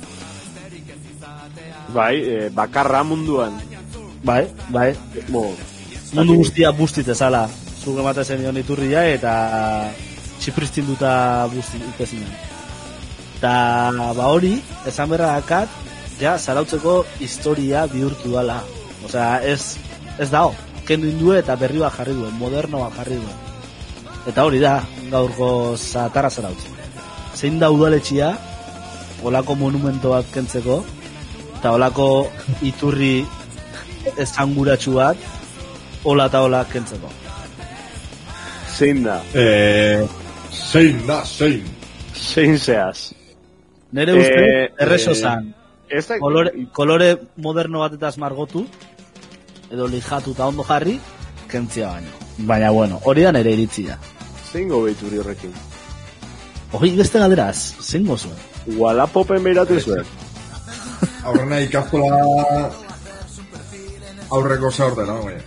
Bai, e, bakarra munduan. Bai, bai. Bo, Mundu guztia bustitze zala. Zuk ematen zen dion iturria eta txipristinduta bustitze zinen. Eta ba hori, esan berra dakat, ja, zarautzeko historia bihurtu dala. Osea, ez, ez dao. Kendu indue eta berri bat jarri duen, moderno bat jarri duen. Eta hori da, gaurko zatarra zarautzen. Zein da udaletxia, olako monumento bat kentzeko, eta olako iturri esanguratsu bat, hola eta hola kentzeko. zein da, Eh... Zein da, zein. zein zehaz. Nere uste, Eh, erreso eh, zan. Ez da, Kolore, kolore moderno batetaz margotu, edo lijatu eta ondo jarri, kentzia baino. Baina, bueno, hori da nere iritzia. zein gobeitu horrekin. Hori beste galderaz, zein gozuen? Walapopen behiratu zuen. Aurrena ikastola... Aurreko zaurten, no? Baina.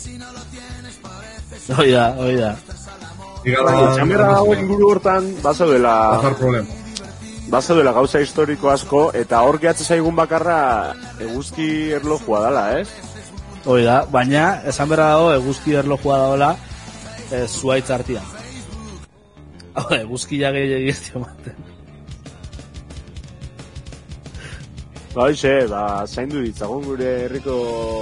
Hori da, hori da. Igala... Txamerra dago inguru hortan, bazo dela, Bazar problema. bazo dela gauza historiko asko, eta hor gehatze zaigun bakarra eguzki erlojua dala, ez? Hori da, baina, esan berra dago, eguzki erlojua dagoela, e, zuaitz artian. Hau, eguzki jage egiztio maten. Ba, hoxe, ba, zaindu ditzagun gure herriko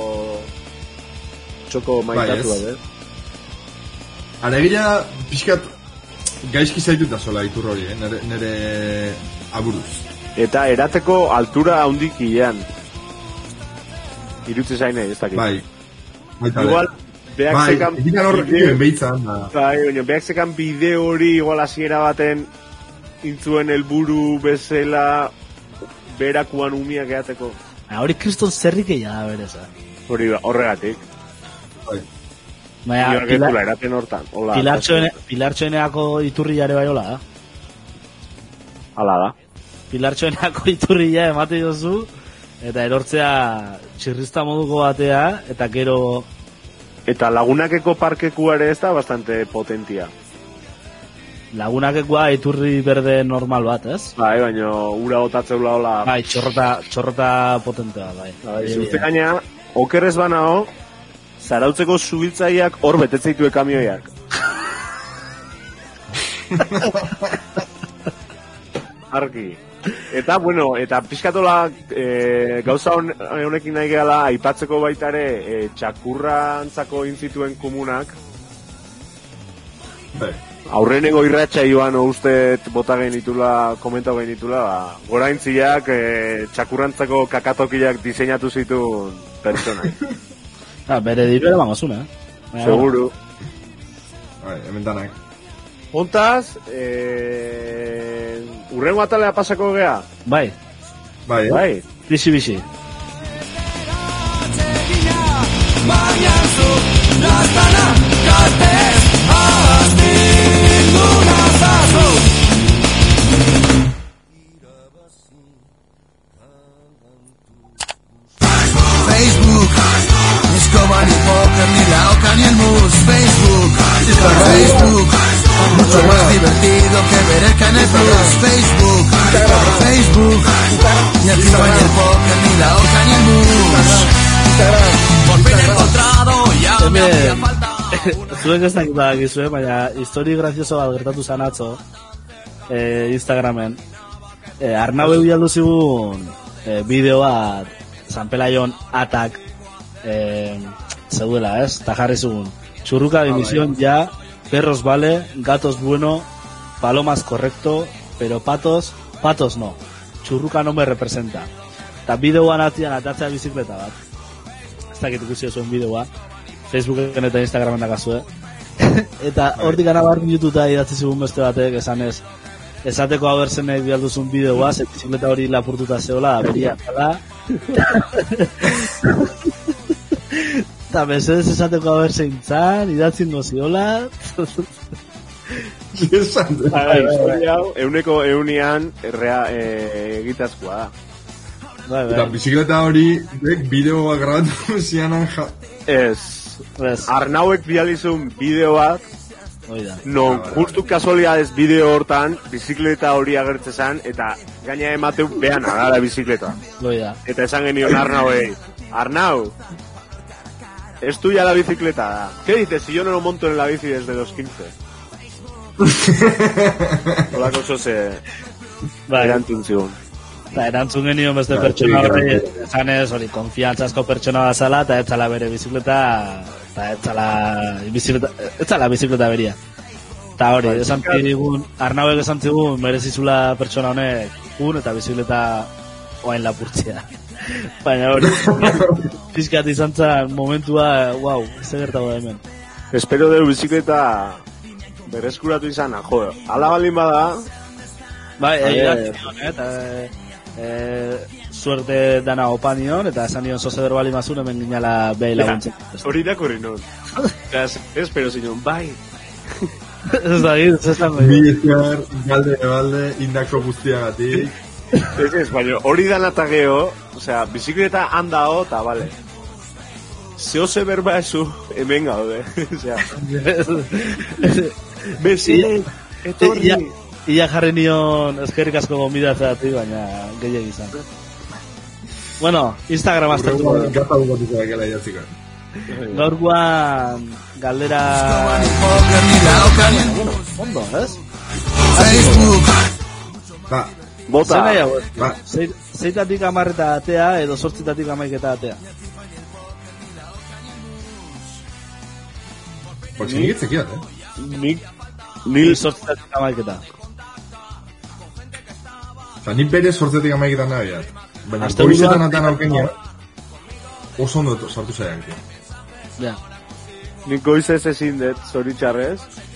txoko maitatua, ez. eh? Alegila, pixkat, gaizki zaituta sola itur hori, eh? Nere, nere aburuz. Eta erateko altura handikian. Irutze zainei, ez dakit. Bai. Baita Igual, Beak Bai, zekan... egitan hor bideo- behitzan, da. Bai, baina, beak zekan bideo hori igual hasiera baten intzuen helburu bezala berakuan umiak eateko. Ah, hori kriston zerrikeia da berez, eh? Hori ba, horregatik. Bai. Baina, Inoak ez Pilar- dula eraten hortan. Hola, Pilartxoene- Pilartxoeneako iturriare bai hola, da? Hala da. Pilartxoeneako iturria emate dozu, eta erortzea txirrista moduko batea, eta gero... Eta lagunakeko parkekua ere ez da bastante potentia. Lagunakekoa iturri berde normal bat, ez? Bai, baina ura botatzeula hola... Bai, txorrota, txorrota potentea, bai. Bai, zuzte gaina, okerrez banao, zarautzeko zubiltzaileak hor betetzeitue kamioiak. Arki. Eta, bueno, eta pixkatola e, gauza hon, honekin nahi gehala aipatzeko baita ere e, txakurrantzako intzituen komunak. Bai. Aurrenengo irratxa joan uste bota genitula, komentau genitula, ba, goraintziak e, txakurrantzako kakatokiak diseinatu zituen pertsonak. Ah, bere diru ere bangozuna, eh? Seguru. Bai, hemen danak. Hontaz, eh, urrengo atalea pasako gea? Bai, Bai, eh? Bai. bixi bixi. Baina zu, laztana, kaltez, astindu nazazu. Facebook, Escobar y Poker, ni la Oca ni el Mus. Facebook, Facebook, mucho más divertido que ver el Canal Plus. Facebook, Facebook, ni el Tiba ni el Poker, ni la Oca ni el Mus. Por fin he encontrado, ya me hacía Hemen, falta. zuek ez dakit badakizue, baina histori grazioso bat gertatu zan atzo, eh, Instagramen. Eh, Arnau egialdu zigun eh, bideo bat, San Pelaion atak eh, zeudela, ez? Ta jarri zigun. Churruca de misión ya, perros vale, gatos bueno, palomas correcto, pero patos, patos no. Churruca no me representa. Ta bideoan atzian atatzea bizikleta bat. Ez dakit ikusi zuen bideoa. Facebooken eta Instagramen dakazue. Eta hortik gana barri YouTubea idatzi zigun beste batek, esan ez, esateko aberzenek bialduzun bideoa, ze bizikleta hori lapurtuta zeola, beria zala. Eta mesedez esateko aberzein zan, idatzin doziola. Esan, Bai, historia hau, euneko eunian errea e, egitazkoa da. Bai, Eta bai, bizikleta hori, dek bideoa grabatu zianan ja... Ez, ez, Arnauek bializun bideo bat, hoi da. non justu kasualidades bideo hortan, bizikleta hori agertze zan, eta gaina emateu behan agara bizikleta. Hoi da. Eta esan genion Arnauei, Arnau, es tuya la bicicleta, da. ¿Qué dices si yo no lo monto en la bici desde los quince? Holako zose Bai, erantzun zigun. eta erantzun genion beste Bai, pertsona sí, horri, bai. esan ez hori, konfiantzazko pertsona bat zala, eta ez zala bere bizikleta, eta ez zala bizikleta, ez zala bizikleta beria. Eta hori, esan zigun, Arnauek esan zigun, merezizula pertsona honek, un eta bizikleta oain lapurtzea. Baina hori, pizkat izan zen momentua, wow, ze gertago da hemen. Espero deu bizikleta berreskuratu izana, jo, ala balin bada, Bai, A egia, ver. eh, eta eh, suerte dana opa nion, eta esan nion zoze berbali mazun hemen ginala behi laguntzen. hori irakurri non. Beraz, espero zinon, bai. Ez da, ez esan Bi goi. esker, galde balde, indako guztiagatik. Ez ez, baina hori dan eta geho, osea, bizikleta handao, eta bale. Zeose berba ezu, hemen gaude. Osea, bezile, etorri. Ia, ia jarri nion eskerrik asko gomidatzeatik, baina gehiagizan izan. Bueno, Instagram aztertu. Urrengoan gata bukatuko dakela idatziko. Gaurkoan galdera... Poker ni la Oca ni el Mus. Ondo, ez? Facebook, Ba, Bota. Zer nahi hau? ba, Zei- Zeitatik amarreta atea, edo sortzitatik amaiketa atea. pues nik itzekiat, eh? Nik, Nil nil, sortzitatik amaiketa. Osa, nik bere sortzetik amaiketan nabiat. Baina, Asteburuan- goizetan atan aukenia, oso ondo sartu zaian. Ja. nik goizez ezin dut, zoritxarrez.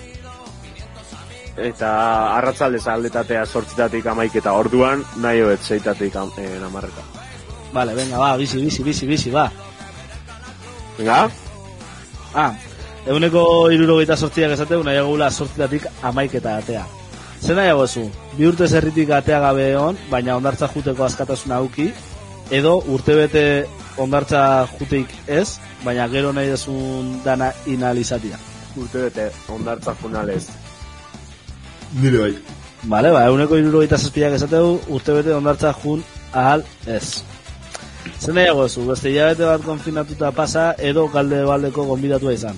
Eta arratzaldez aldetatea sortzitatik amaiketa orduan, nahi hoet zeitatik am, eh, amarreta. Vale, venga, va, bizi, bizi, bizi, bizi, va. Venga? Ah, eguneko hirurogeita sortziak esateu, nahiago gula sortzitatik amaiketa atea. Zer nahiago zu? Bi urte zerritik atea gabe egon, baina ondartza juteko askatasuna auki, edo urtebete ondartza juteik ez, baina gero nahi desun dana inalizatia. Urte bete, ondartza funalez. Nire bai. Vale, ba, eguneko hirurogeita zazpiak esateu, urtebete ondartza jun ahal ez. Zer nahiago zu? Beste hilabete bat konfinatuta pasa, edo galde baldeko gonbidatua izan.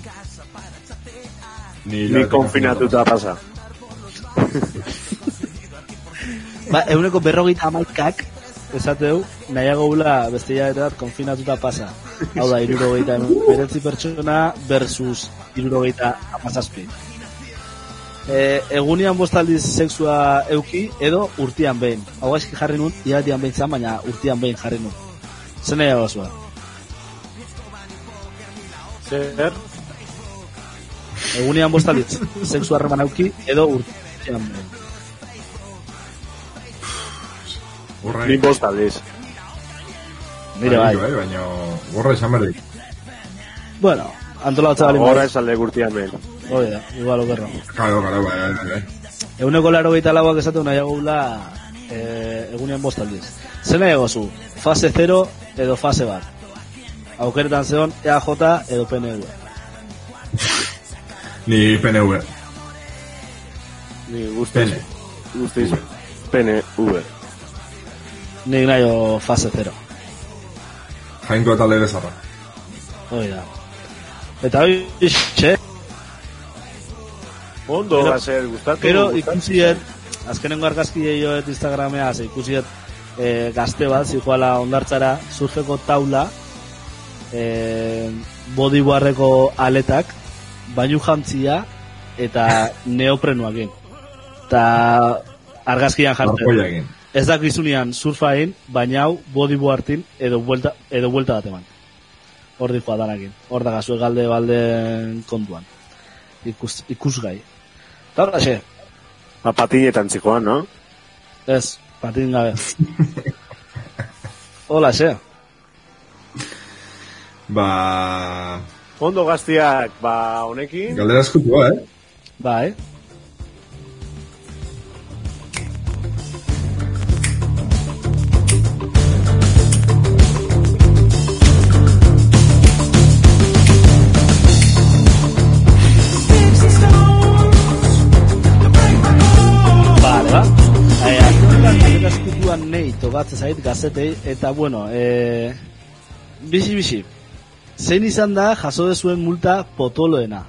Ni konfinatuta pasa. Ba, eguneko berrogeita amaikak esateu, nahiago gula beste hilabete bat konfinatuta pasa. Hau da, hirurogeita beretzi pertsona versus hirurogeita amazazpi. E, egunian bostaldiz sexua euki, edo urtian behin. Hau gaizki jarri nun, hilabetian behin zan, baina urtian behin jarri nun. Zer nahiago zua? Zer? Egunian bostaldiz sexua harreman euki, edo urtian behin. Gorra Ni bostaldiz. Nire bai. bai, baina gorra izan berdik. Bueno, antolatzea bali Ahora esalde gurtian behin. Hoi da, igual okerro. Claro, claro, bai, bai, bai. Eguneko laro gehieta lauak esatu nahiago gula e, egunean bostaldiz. Zer nahiago zu? Fase zero edo fase bat? Aukeretan zeon E A J edo P N V. Ni P N V. Ni guztiz. Pene. Guztiz. P N V. Nik nahio fase zero. Jainko eta lege zarra. Hoi da. Eta hoi, xe, Ondo, Gero- va ser, gustatu. gero gustatu. ikusiet, azkenengo argazki joet Instagramea, ze ikusiet e, gazte bat, zijoala ondartzara, surfeko taula, e, bodyboardeko aletak, bainu jantzia, eta neoprenuakin. Eta argazkian jartzen. Arpoiakin. Ez dakizunean surfain, baina hau bodyboardin edo buelta, edo buelta bat eman. Hor dijoa danakin. Hor da gazue galde balden kontuan. Ikus, ikusgai. Eta hor da xe. Ba, patinetan txikoan, no? Ez, patin gabe. Hola xe. Ba... Ondo gaztiak, ba, honekin. Galdera eskutua, eh? Bai. Vale, ba. Eh, galdera eskutuan nei tokatzen zait gazetei, eta bueno, eh, bizi bizi. Zein izan da jaso dezuen multa potoloena?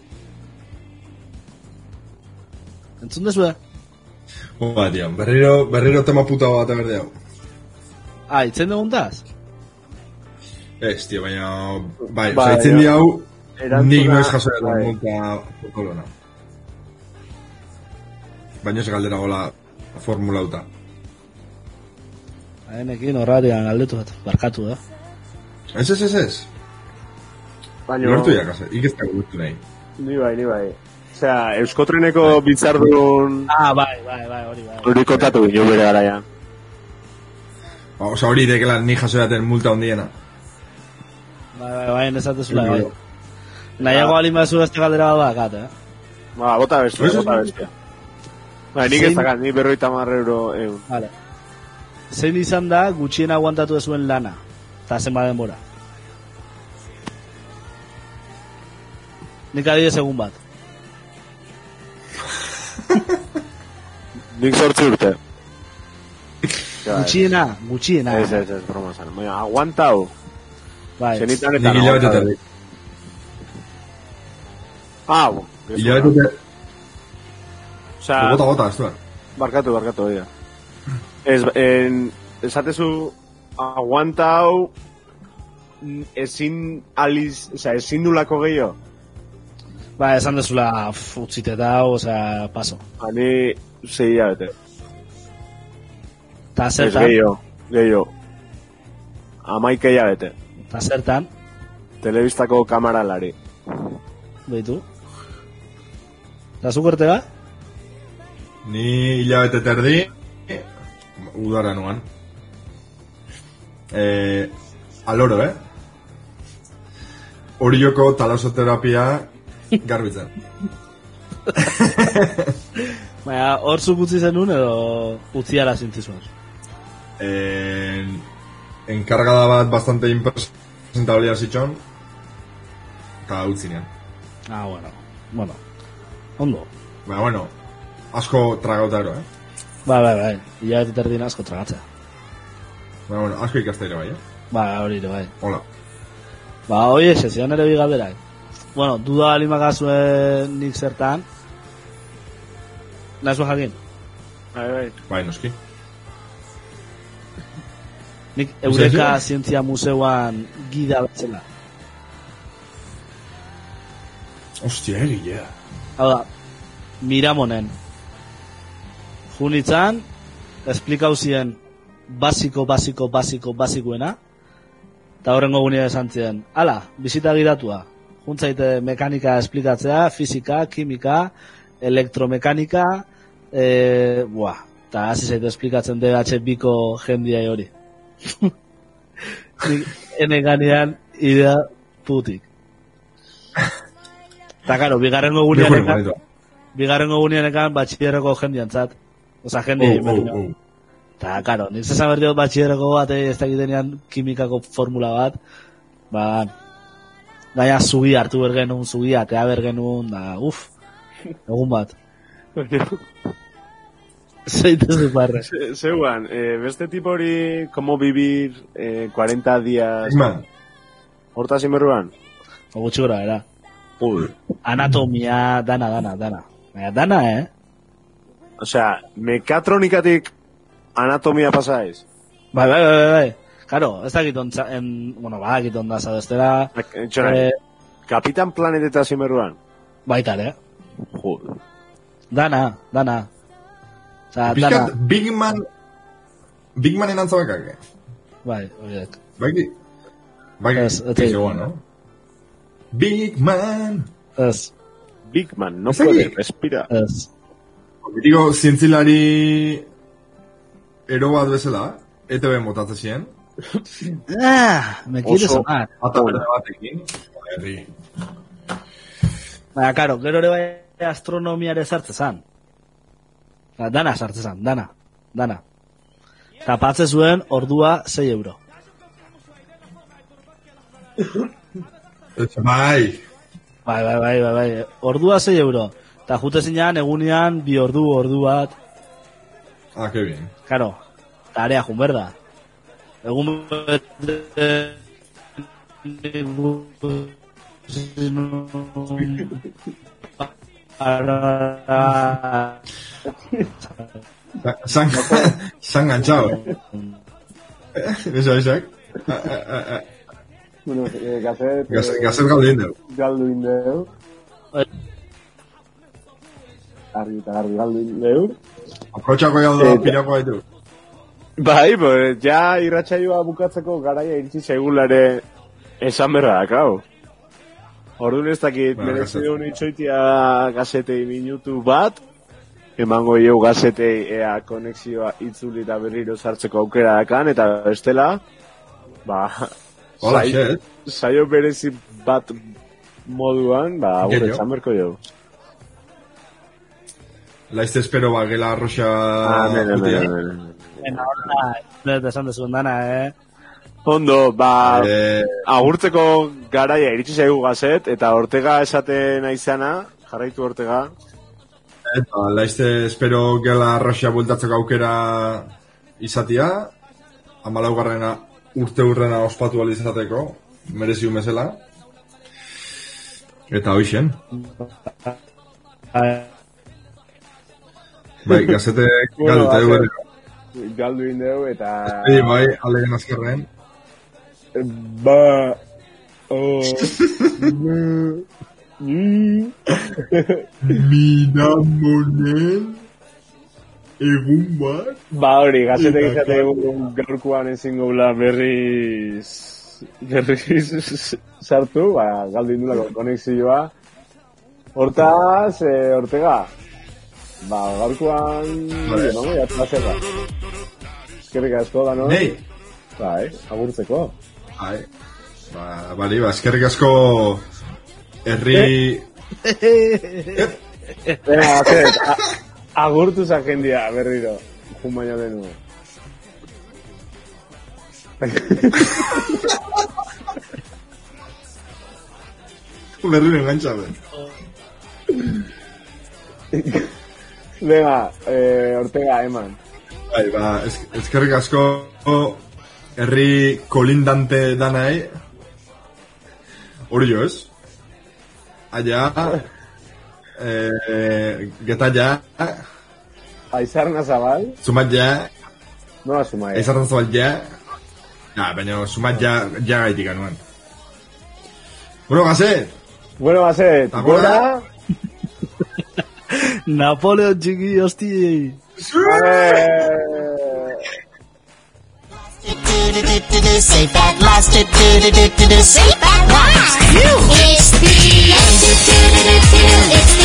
Entzun dezue? Ba, tío, berriro, berriro tema puta bat berde hau. Ah, itzen duguntaz? Ez, tío, baina... Bai, Bai, oza, itzen di hau, erantzuna- nik noiz jaso dela bai. multa potolona. Baina ez galdera gola formulauta. Haenekin horratian galdetu bat, barkatu da. Ez, ez, ez, ez. Baina... Lortu jakase, ikestak guztu nahi. Ni bai, ni bai. Osea, Euskotreneko bitzardun... Ah, bai, bai, bai, hori bai. Hori kontatu gino bere garaian. Ba, oza, hori dekela ni jaso daten multa ondiena. Bai, bai, bai, nesatezula, bai. Bai. Nahiago alin bazu beste galdera bat bakat, eh? Ba, bota bestia, Ez, ez, bota ez. bestia. Ba, nik Zein- ez dakat, ni berroita marre euro egun. Vale. Zein izan da gutxien aguantatu dezuen lana? Eta zenba denbora? Nik adibidez egun bat. Nik sortzi urte. Ja, Gutxiena, gutxiena. Ez, ez, ez, broma zan. Baina, aguantau. Bai. Zenitan eta Nik hilabete eta dik. Ah, bo. Hilabete eta... Osea, Gota, gota, ez duan. barkatu, barkatu, oida. Ez, en, esatezu, aguantau, mm, ezin aliz, osea, ezin nulako gehiago. Ba, esan dezula, pff, utzite da, osea, paso. Hani, zei hilabete. Ta Ez zertan, gehiago, gehiago. Amaike hilabete. ta zertan, Telebistako kamaralari. Beitu. Eta zuk Ortega? Ni hilabete terdi, udara nuan. Eh, aloro, eh? Orioko talasoterapia garbitzen. Baina, hor zuk utzi zenun edo utziara zintzizun? Eh, enkargada bat bastante impresentablea zitxon, eta utzinean. Ah, bueno. Bueno. Ondo. Baina, bueno, asko tragautaro, eh? Bai, bai, bai. Hilabete terdin asko tragatzea. Baina, bueno, asko ikasteire bai, eh? Ba, hori ere, bai. Hola. Ba, hoi ese, zidan ere bigalderak. Bueno, duda alimakazuen nik zertan. Nazu jakin? Bai, bai. Bai, noski. Nik Eureka Zientzia Museuan gida batzela. Ostia, egilea. Hau da, Miramonen. Junitzan, esplikau zien basiko, basiko, basiko, basikoena, eta horrengo gunia esan ziren. Hala, bizita gidatua. Juntzaite mekanika esplikatzea, fisika, kimika, elektromekanika, e, buah, eta hasi zaite esplikatzen D H biko jendiai hori. Ene ganean idea putik. Eta karo, bigarrengo guneanekan, bigarrengo guneanekan batxillerreko jendiantzat. Osa, jendi oh, oh, oh. Eta, karo, nik zesan berdiot batxillerreko bat, ez dakitenean kimikako formula bat, ba, gaina zugi hartu bergenun, zugi atea bergenun, da, uf, egun bat. Zeitez du parre. Zeuan, eh, beste tipo hori, como vivir eh, cuarenta días... Eman. Hortaz inberruan? Gutxi gora, era. Uy. Anatomia, dana, dana, dana. Baina, dana, eh? Osea, mekatronikatik anatomia pasaiz? Bai, bai, bai, bai, bai. Karo, ez dakit ontza, en, bueno, ba, dakit onda zadestera. Txona, eh, Kapitan Planeteta zinberruan? Baita, eh? Joder. Dana, dana. Osa, dana. Piskat, Big Man... Big Man enantza bakak, eh? Bai, horiek. Bai, bai, Ez, ez, ez. no? Big Man... Ez, Big Man, no Ez puede egin? respirar. ez. Digo, zientzilari... Ero bat bezala, E T B motatzen ziren. Ah, me quiere Oso. sonar. Ata bere batekin. Herri. Baina, karo, gero ere bai astronomiare sartze zan. Ba, dana sartze zan, dana, dana. Eta patze zuen ordua sei euro. Bai. Bai, bai, bai, bai, bai. Ordua sei euro. Eta jute zinean, egunean, bi ordu, ordu bat. Ah, que bien. Karo, eta area jun berda. Egun bete... S'han s'han ganchado. Eso, eso. Bueno, eh, gazet... Gazet galdu indeu. Galdu indeu. Argi eta garbi galdu indeu. Aprotxako jau da Eta- pirako gaitu. Bai, pues, ja irratsaioa bukatzeko garaia iritsi segulare esan berra dakau. Orduan ez dakit, Ba, merezi gazete. duen itxoitia gazetei minutu bat, emango jau gazetei ea konexioa itzuli eta berriro sartzeko aukera dakan, eta bestela, ba, Hola, sai- shit. saio berezi bat moduan, ba, gure Gehiago. esan berko jau. Laizte espero ba, gela arroxa... Amen, amen, utea. amen. Baina, horrela, esan dezuen dana, eh? Ondo, ba, Eh, agurtzeko garaia iritsi zaigu gazet, eta Ortega esaten aizana, jarraitu Ortega. Eta laizte espero gela arroxa bueltatzeko aukera izatia, amalaugarrena urte urrena ospatu ahal izateko, merezi umezela. Eta hoixen. Bai, gazete Bueno, galduta gazet. dugu. Galdu indeu, eta... Bai, bai, alegen azkarren. Ba... Oh... Mm. Miramonen egun bat. Ba hori, gazetek Eta izate claro. gaurkoan ezin gobla berriz... berriz sartu, ba, galdu indulako konexioa. Hortaz, eh, Ortega, ba, gaurkoan, Vale. no, ya plazera. Eskerrik asko da, no? Nei! Bai, agurtzeko. Ai, ba, bali, ba, eskerrik asko herri... Venga, azet, agurtu za jendia, berriro. Jun baina benu. Berriro engancha, ben. Venga, eh, Ortega, eman. Bai, ba, es, eskerrik asko herri kolindante danai. Hori jo, ez? Allá, eh, geta ja, Aizarna Zabal, sumat ja, nola sumai. ezartan zabal ja, nah, baina sumat ja, ja gaitik anuan. Bueno, gazet, Bueno, Azet, Agora. gora, Napoleon txiki, hosti. eh, Safe at last. Safe at last. It's the end. It's